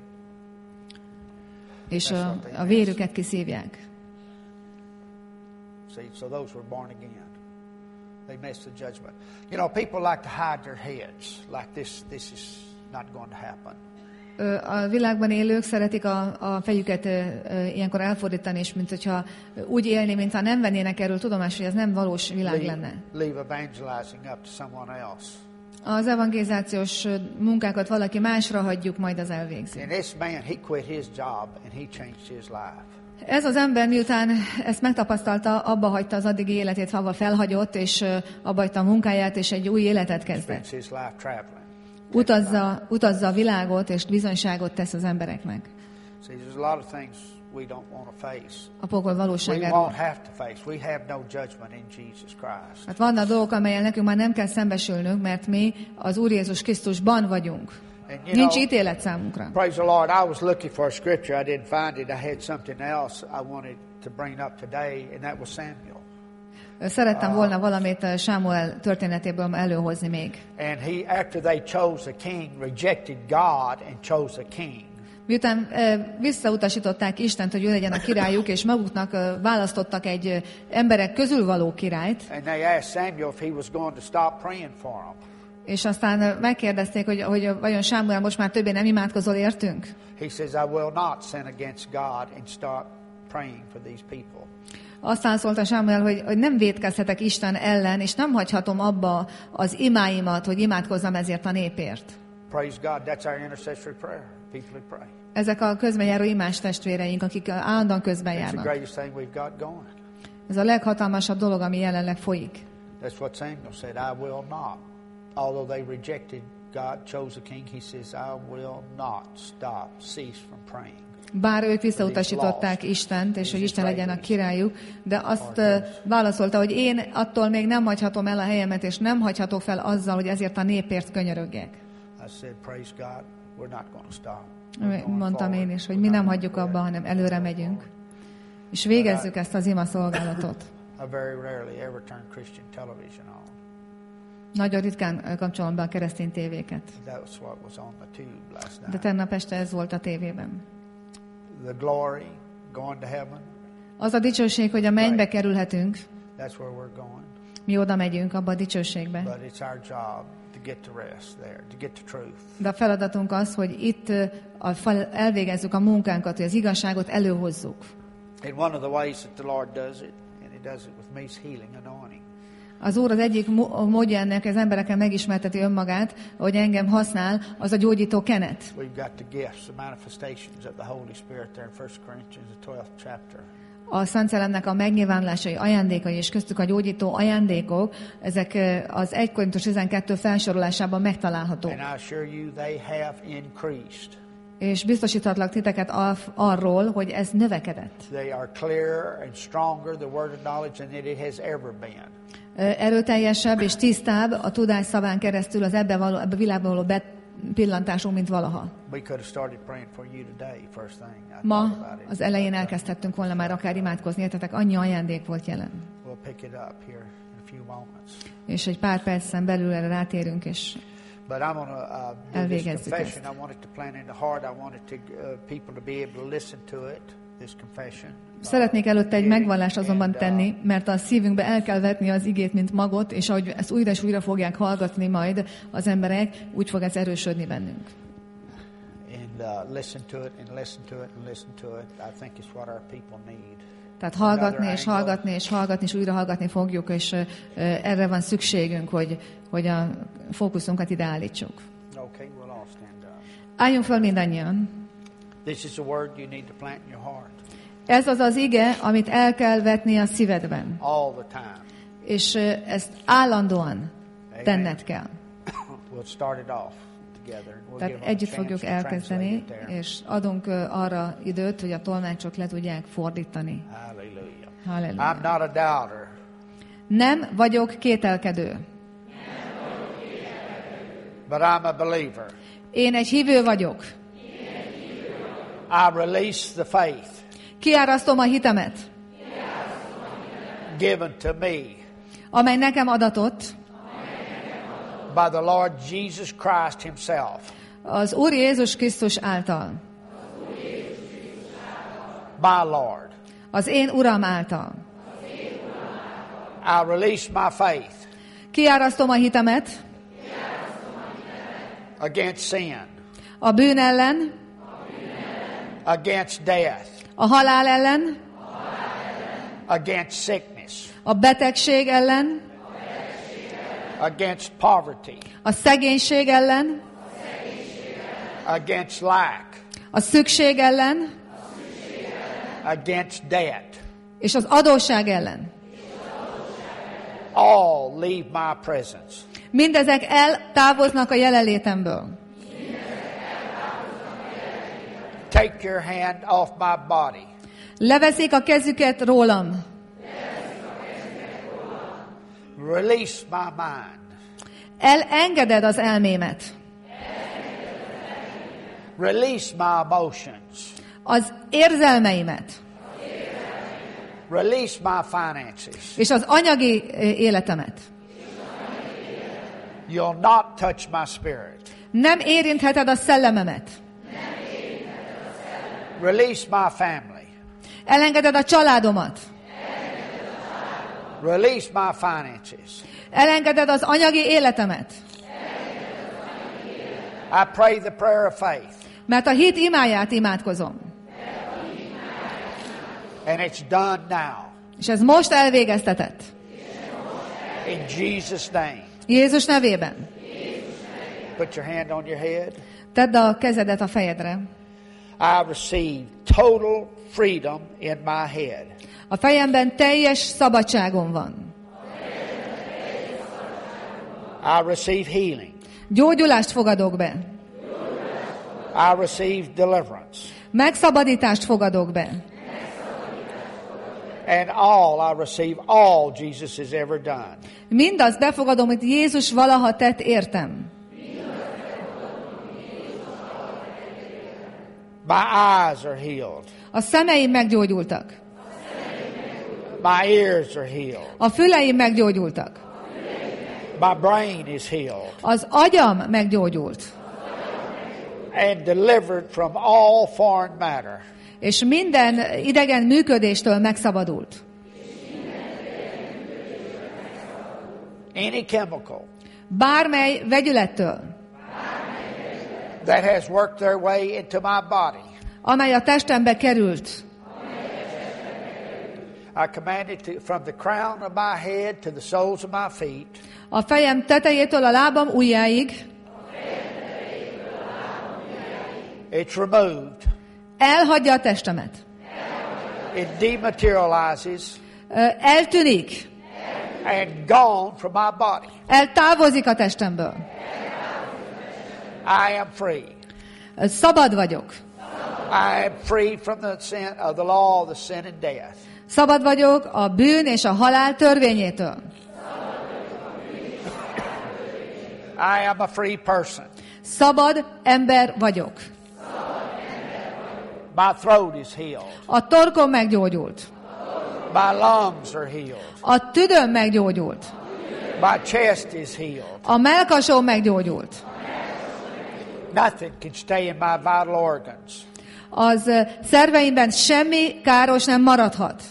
és a vérüket kiszívják. see, so those were born again. They missed the judgment. You know, people like to hide their heads, like this is not going to happen. A világban élők szeretik a fejüket ilyenkor elfordítani, és mint hogyha úgy élni, mintha nem vennének erről tudomást, hogy ez nem valós világ lenne. Leave evangelizing up to someone else. Az evangelizációs munkákat valaki másra hagyjuk, majd az elvégzi. And this man, he quit his job and he changed his life. Ez az ember, miután ezt megtapasztalta, abba hagyta az addigi életét, avval felhagyott, és abba hagyta a munkáját, és egy új életet kezdett. Spends his life traveling. Utazza a világot, és bizonyságot tesz az embereknek. See, there's a lot of things we don't want to face. A pokol We valóságáról. won't have to face. We have no judgment in Jesus Christ. Hát vannak dolgok, amelyen nekünk már nem kell szembesülnünk, mert mi az Úr Jézus Krisztusban vagyunk. And you Nincs know, ítélet számunkra. praise the Lord. I was looking for a scripture. I didn't find it. I had something else I wanted to bring up today, and that was Samuel. Szerettem volna valamit Sámuel történetéből előhozni még. And after they chose a king, rejected God and chose a king. Miután visszautasították Istent, hogy ő legyen a királyuk, és maguknak választottak egy emberek közül való királyt, And they asked Samuel if he was going to stop praying for them. és aztán megkérdezték, hogy vajon Sámuel, most már többé nem imádkozol értünk? He says, I will not sin against God and stop praying for these people. Azt válaszolta Sámuel, hogy nem vétkezhetek Isten ellen, és nem hagyhatom abba az imáimat, hogy imádkozzam ezért a népért. Praise God. That's our intercessory prayer. People who pray. Ezek a közben járó imás testvéreink, akik állandóan közben It's the járnak. greatest thing we've got going. Ez a leghatalmasabb dolog, ami jelenleg folyik. That's what Samuel said. I will not. Although they rejected God, chose a king, he says, I will not cease from praying. Bár ők visszautasították Istent, és hogy Isten legyen a királyuk, de azt válaszolta, hogy én attól még nem hagyhatom el a helyemet, és nem hagyhatok fel azzal, hogy ezért a népért könyörögjek. I said, praise God, we're not going to stop. Mondtam én is, hogy mi nem hagyjuk abba, hanem előre megyünk. És végezzük ezt az ima szolgálatot. I very rarely ever turn Christian television on. Nagyon ritkán kapcsolom be a keresztény tévéket. That's what was on the tube last night. De tegnap este ez volt a tévében. The glory, going to heaven. Az a dicsőség, hogy a mennybe kerülhetünk. That's where we're going. Mi oda megyünk abba a dicsőségbe. But it's our job to get to rest there, to get to truth. De a feladatunk az, hogy itt elvégezzük a munkánkat, hogy az igazságot előhozzuk. And one of the ways that the Lord does it, and He does it with me, is healing anointing. Az Úr az egyik módja ennek, az embereken megismerteti önmagát, hogy engem használ, az a gyógyító kenet. We've got the gifts, the manifestations of the Holy Spirit there in 1 Corinthians, the 12th chapter. A Szent Szellemnek a megnyilvánulásai, ajándékai, és köztük a gyógyító ajándékok, ezek az 1 Korintus 12 felsorolásában megtalálhatók. And I assure you, they have increased. És biztosíthatlak titeket arról, hogy ez növekedett. They are clearer and stronger, the word of knowledge, than it has ever been. Erőteljesebb és tisztább a tudás szaván keresztül az ebbe a világba való bepillantásunk, mint valaha. Ma az elején elkezdhettünk volna már akár imádkozni, értetek, annyi ajándék volt jelen. És egy pár percen belül erre rátérünk, és elvégezzük ezt. Szeretnék előtte egy megvallást azonban tenni, mert a szívünkbe el kell vetni az igét, mint magot, és ahogy ezt újra és újra fogják hallgatni majd az emberek, úgy fog ez erősödni bennünk. Tehát hallgatni és hallgatni és hallgatni, és újra hallgatni fogjuk, és erre van szükségünk, hogy a fókuszunkat ide állítsuk. Álljunk fel mindannyian. Ez az az ige, amit el kell vetni a szívedben. És ezt állandóan tenned kell. Tehát együtt fogjuk elkezdeni, és adunk arra időt, hogy a tolmácsok le tudják fordítani. Halleluja. Nem vagyok kételkedő. Én egy hívő vagyok. I release the faith kiárasztom a hitemet, given to me amely nekem adatott by the Lord Jesus Christ himself. Az Úr Jézus Krisztus által. My Lord. Az én Uram által. I release my faith kiárasztom a hitemet against sin, a bűn ellen, against death, a halál ellen, against sickness, a betegség ellen, against poverty, a szegénység ellen, against lack, a szükség ellen, against debt. És az adósság ellen. All leave my presence. Mindezek eltávoznak a jelenlétemből. Take your hand off my body. Leveszik a kezüket rólam. Release my mind. Elengeded az elmémet. Release my emotions. Az érzelmeimet. Release my finances. És az anyagi életemet. You'll not touch my spirit. Nem érintheted a szellememet. Release my family. Elengeded a családomat. Release my finances. Elengeded az anyagi életemet. I pray the prayer of faith. Mert a hit imáját imádkozom. And it's done now. És ez most elvégeztetett. In Jesus' name. Jézus nevében. Put your hand on your head. Tedd a kezedet a fejedre. I receive total freedom in my head. A fejemben teljes szabadságom van. I receive healing. Gyógyulást fogadok be. I receive deliverance. Megszabadítást fogadok be. And I receive all Jesus has ever done. Mindazt befogadom, amit Jézus valaha tett értem. My eyes are healed. A szemeim meggyógyultak. My ears are healed. A füleim meggyógyultak. My brain is healed. Az agyam meggyógyult. And delivered from all foreign matter. És minden idegen működéstől megszabadult. Any chemical Bármely vegyülettől, that has worked their way into my body, amely a testembe került, I command it to, from the crown of my head to the soles of my feet, a fejem tetejétől a lábam ujjáig, it's removed. elhagyja a testemet. It dematerializes Eltűnik, and gone from my body. eltávozik a testemből. I am free. Szabad vagyok. I am free from the sin of the law of the sin and death. Szabad vagyok a bűn és a halál törvényétől. I am a free person. Szabad ember vagyok. My throat is healed. A torkom meggyógyult. My lungs are healed. A tüdőm meggyógyult. My chest is healed. A mellkasom meggyógyult. Nothing can stay in my vital organs. Az szerveimben semmi káros nem maradhat.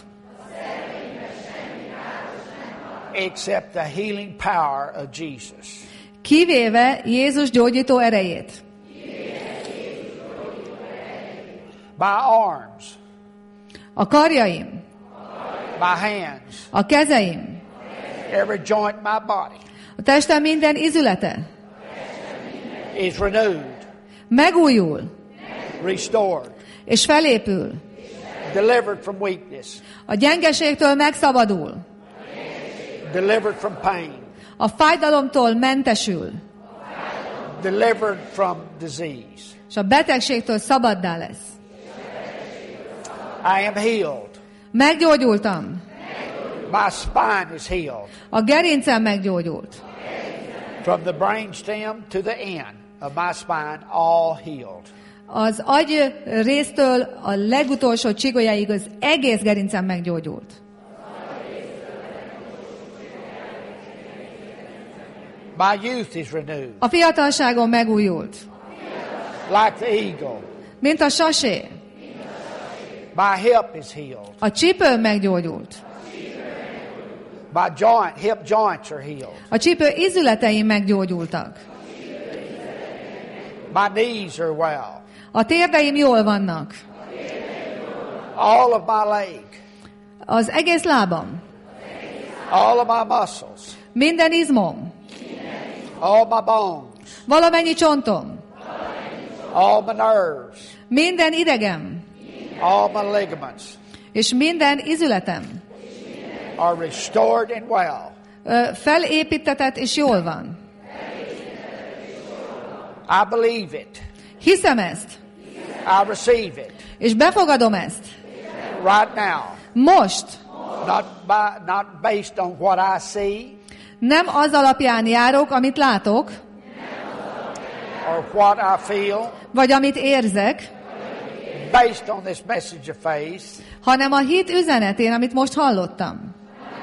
Except the healing power of Jesus. Kivéve Jézus gyógyító erejét. My arms, A karjaim, my hands, a kezeim, every joint in my body a testem minden izülete is renewed, megújul restored, és felépül. delivered from weakness, A gyengeségtől megszabadul. delivered from pain, A fájdalomtól mentesül. delivered from disease. És a betegségtől szabaddá lesz. I am healed. Meggyógyultam. My spine is healed. A gerincem meggyógyult. From the brainstem to the end of my spine, all healed. Az agy résztől a legutolsó csigolyáig az egész gerincem meggyógyult. My youth is renewed. A fiatalságom megújult. Like the eagle. Mint a sasé. My hip is healed. A csípőm meggyógyult. My hip joints are healed. A csípő izületeim meggyógyultak. My knees are well. A térdeim jól vannak. All of my leg. Az egész lábam. All of my muscles. Minden izmom. All my bones. Valamennyi csontom. All my nerves. Minden idegem. All my ligaments És minden izületem. are restored and well. Felépítetett és jól van. I believe it. Hiszem ezt. I receive it. És befogadom ezt. Right now. Most. Not based on what I see. Nem az alapján járok, amit látok. Or what I feel. Vagy amit érzek. Based on this message of faith. Hanem a hit üzenetén, amit most hallottam.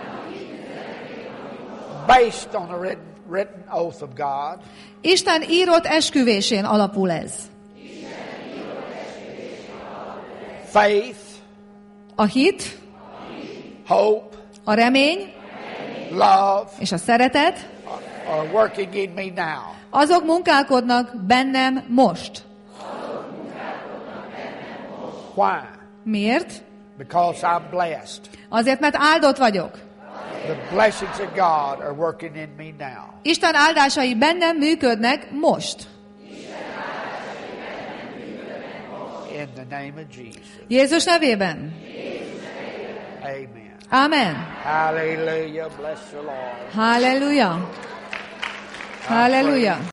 Based on a written oath of God. Isten írott esküvésén alapul ez. Faith. A hit. Hope. A remény. Love. És a szeretet. Are working in me now. Azok munkálkodnak bennem most. Why? Miért? Because I'm blessed. Azért, mert áldott vagyok. The blessings of God are working in me now. Isten áldásai bennem működnek most. In the name of Jesus. Jézus nevében. Amen. Amen. Hallelujah. Bless the Lord. Halleluja. Halleluja.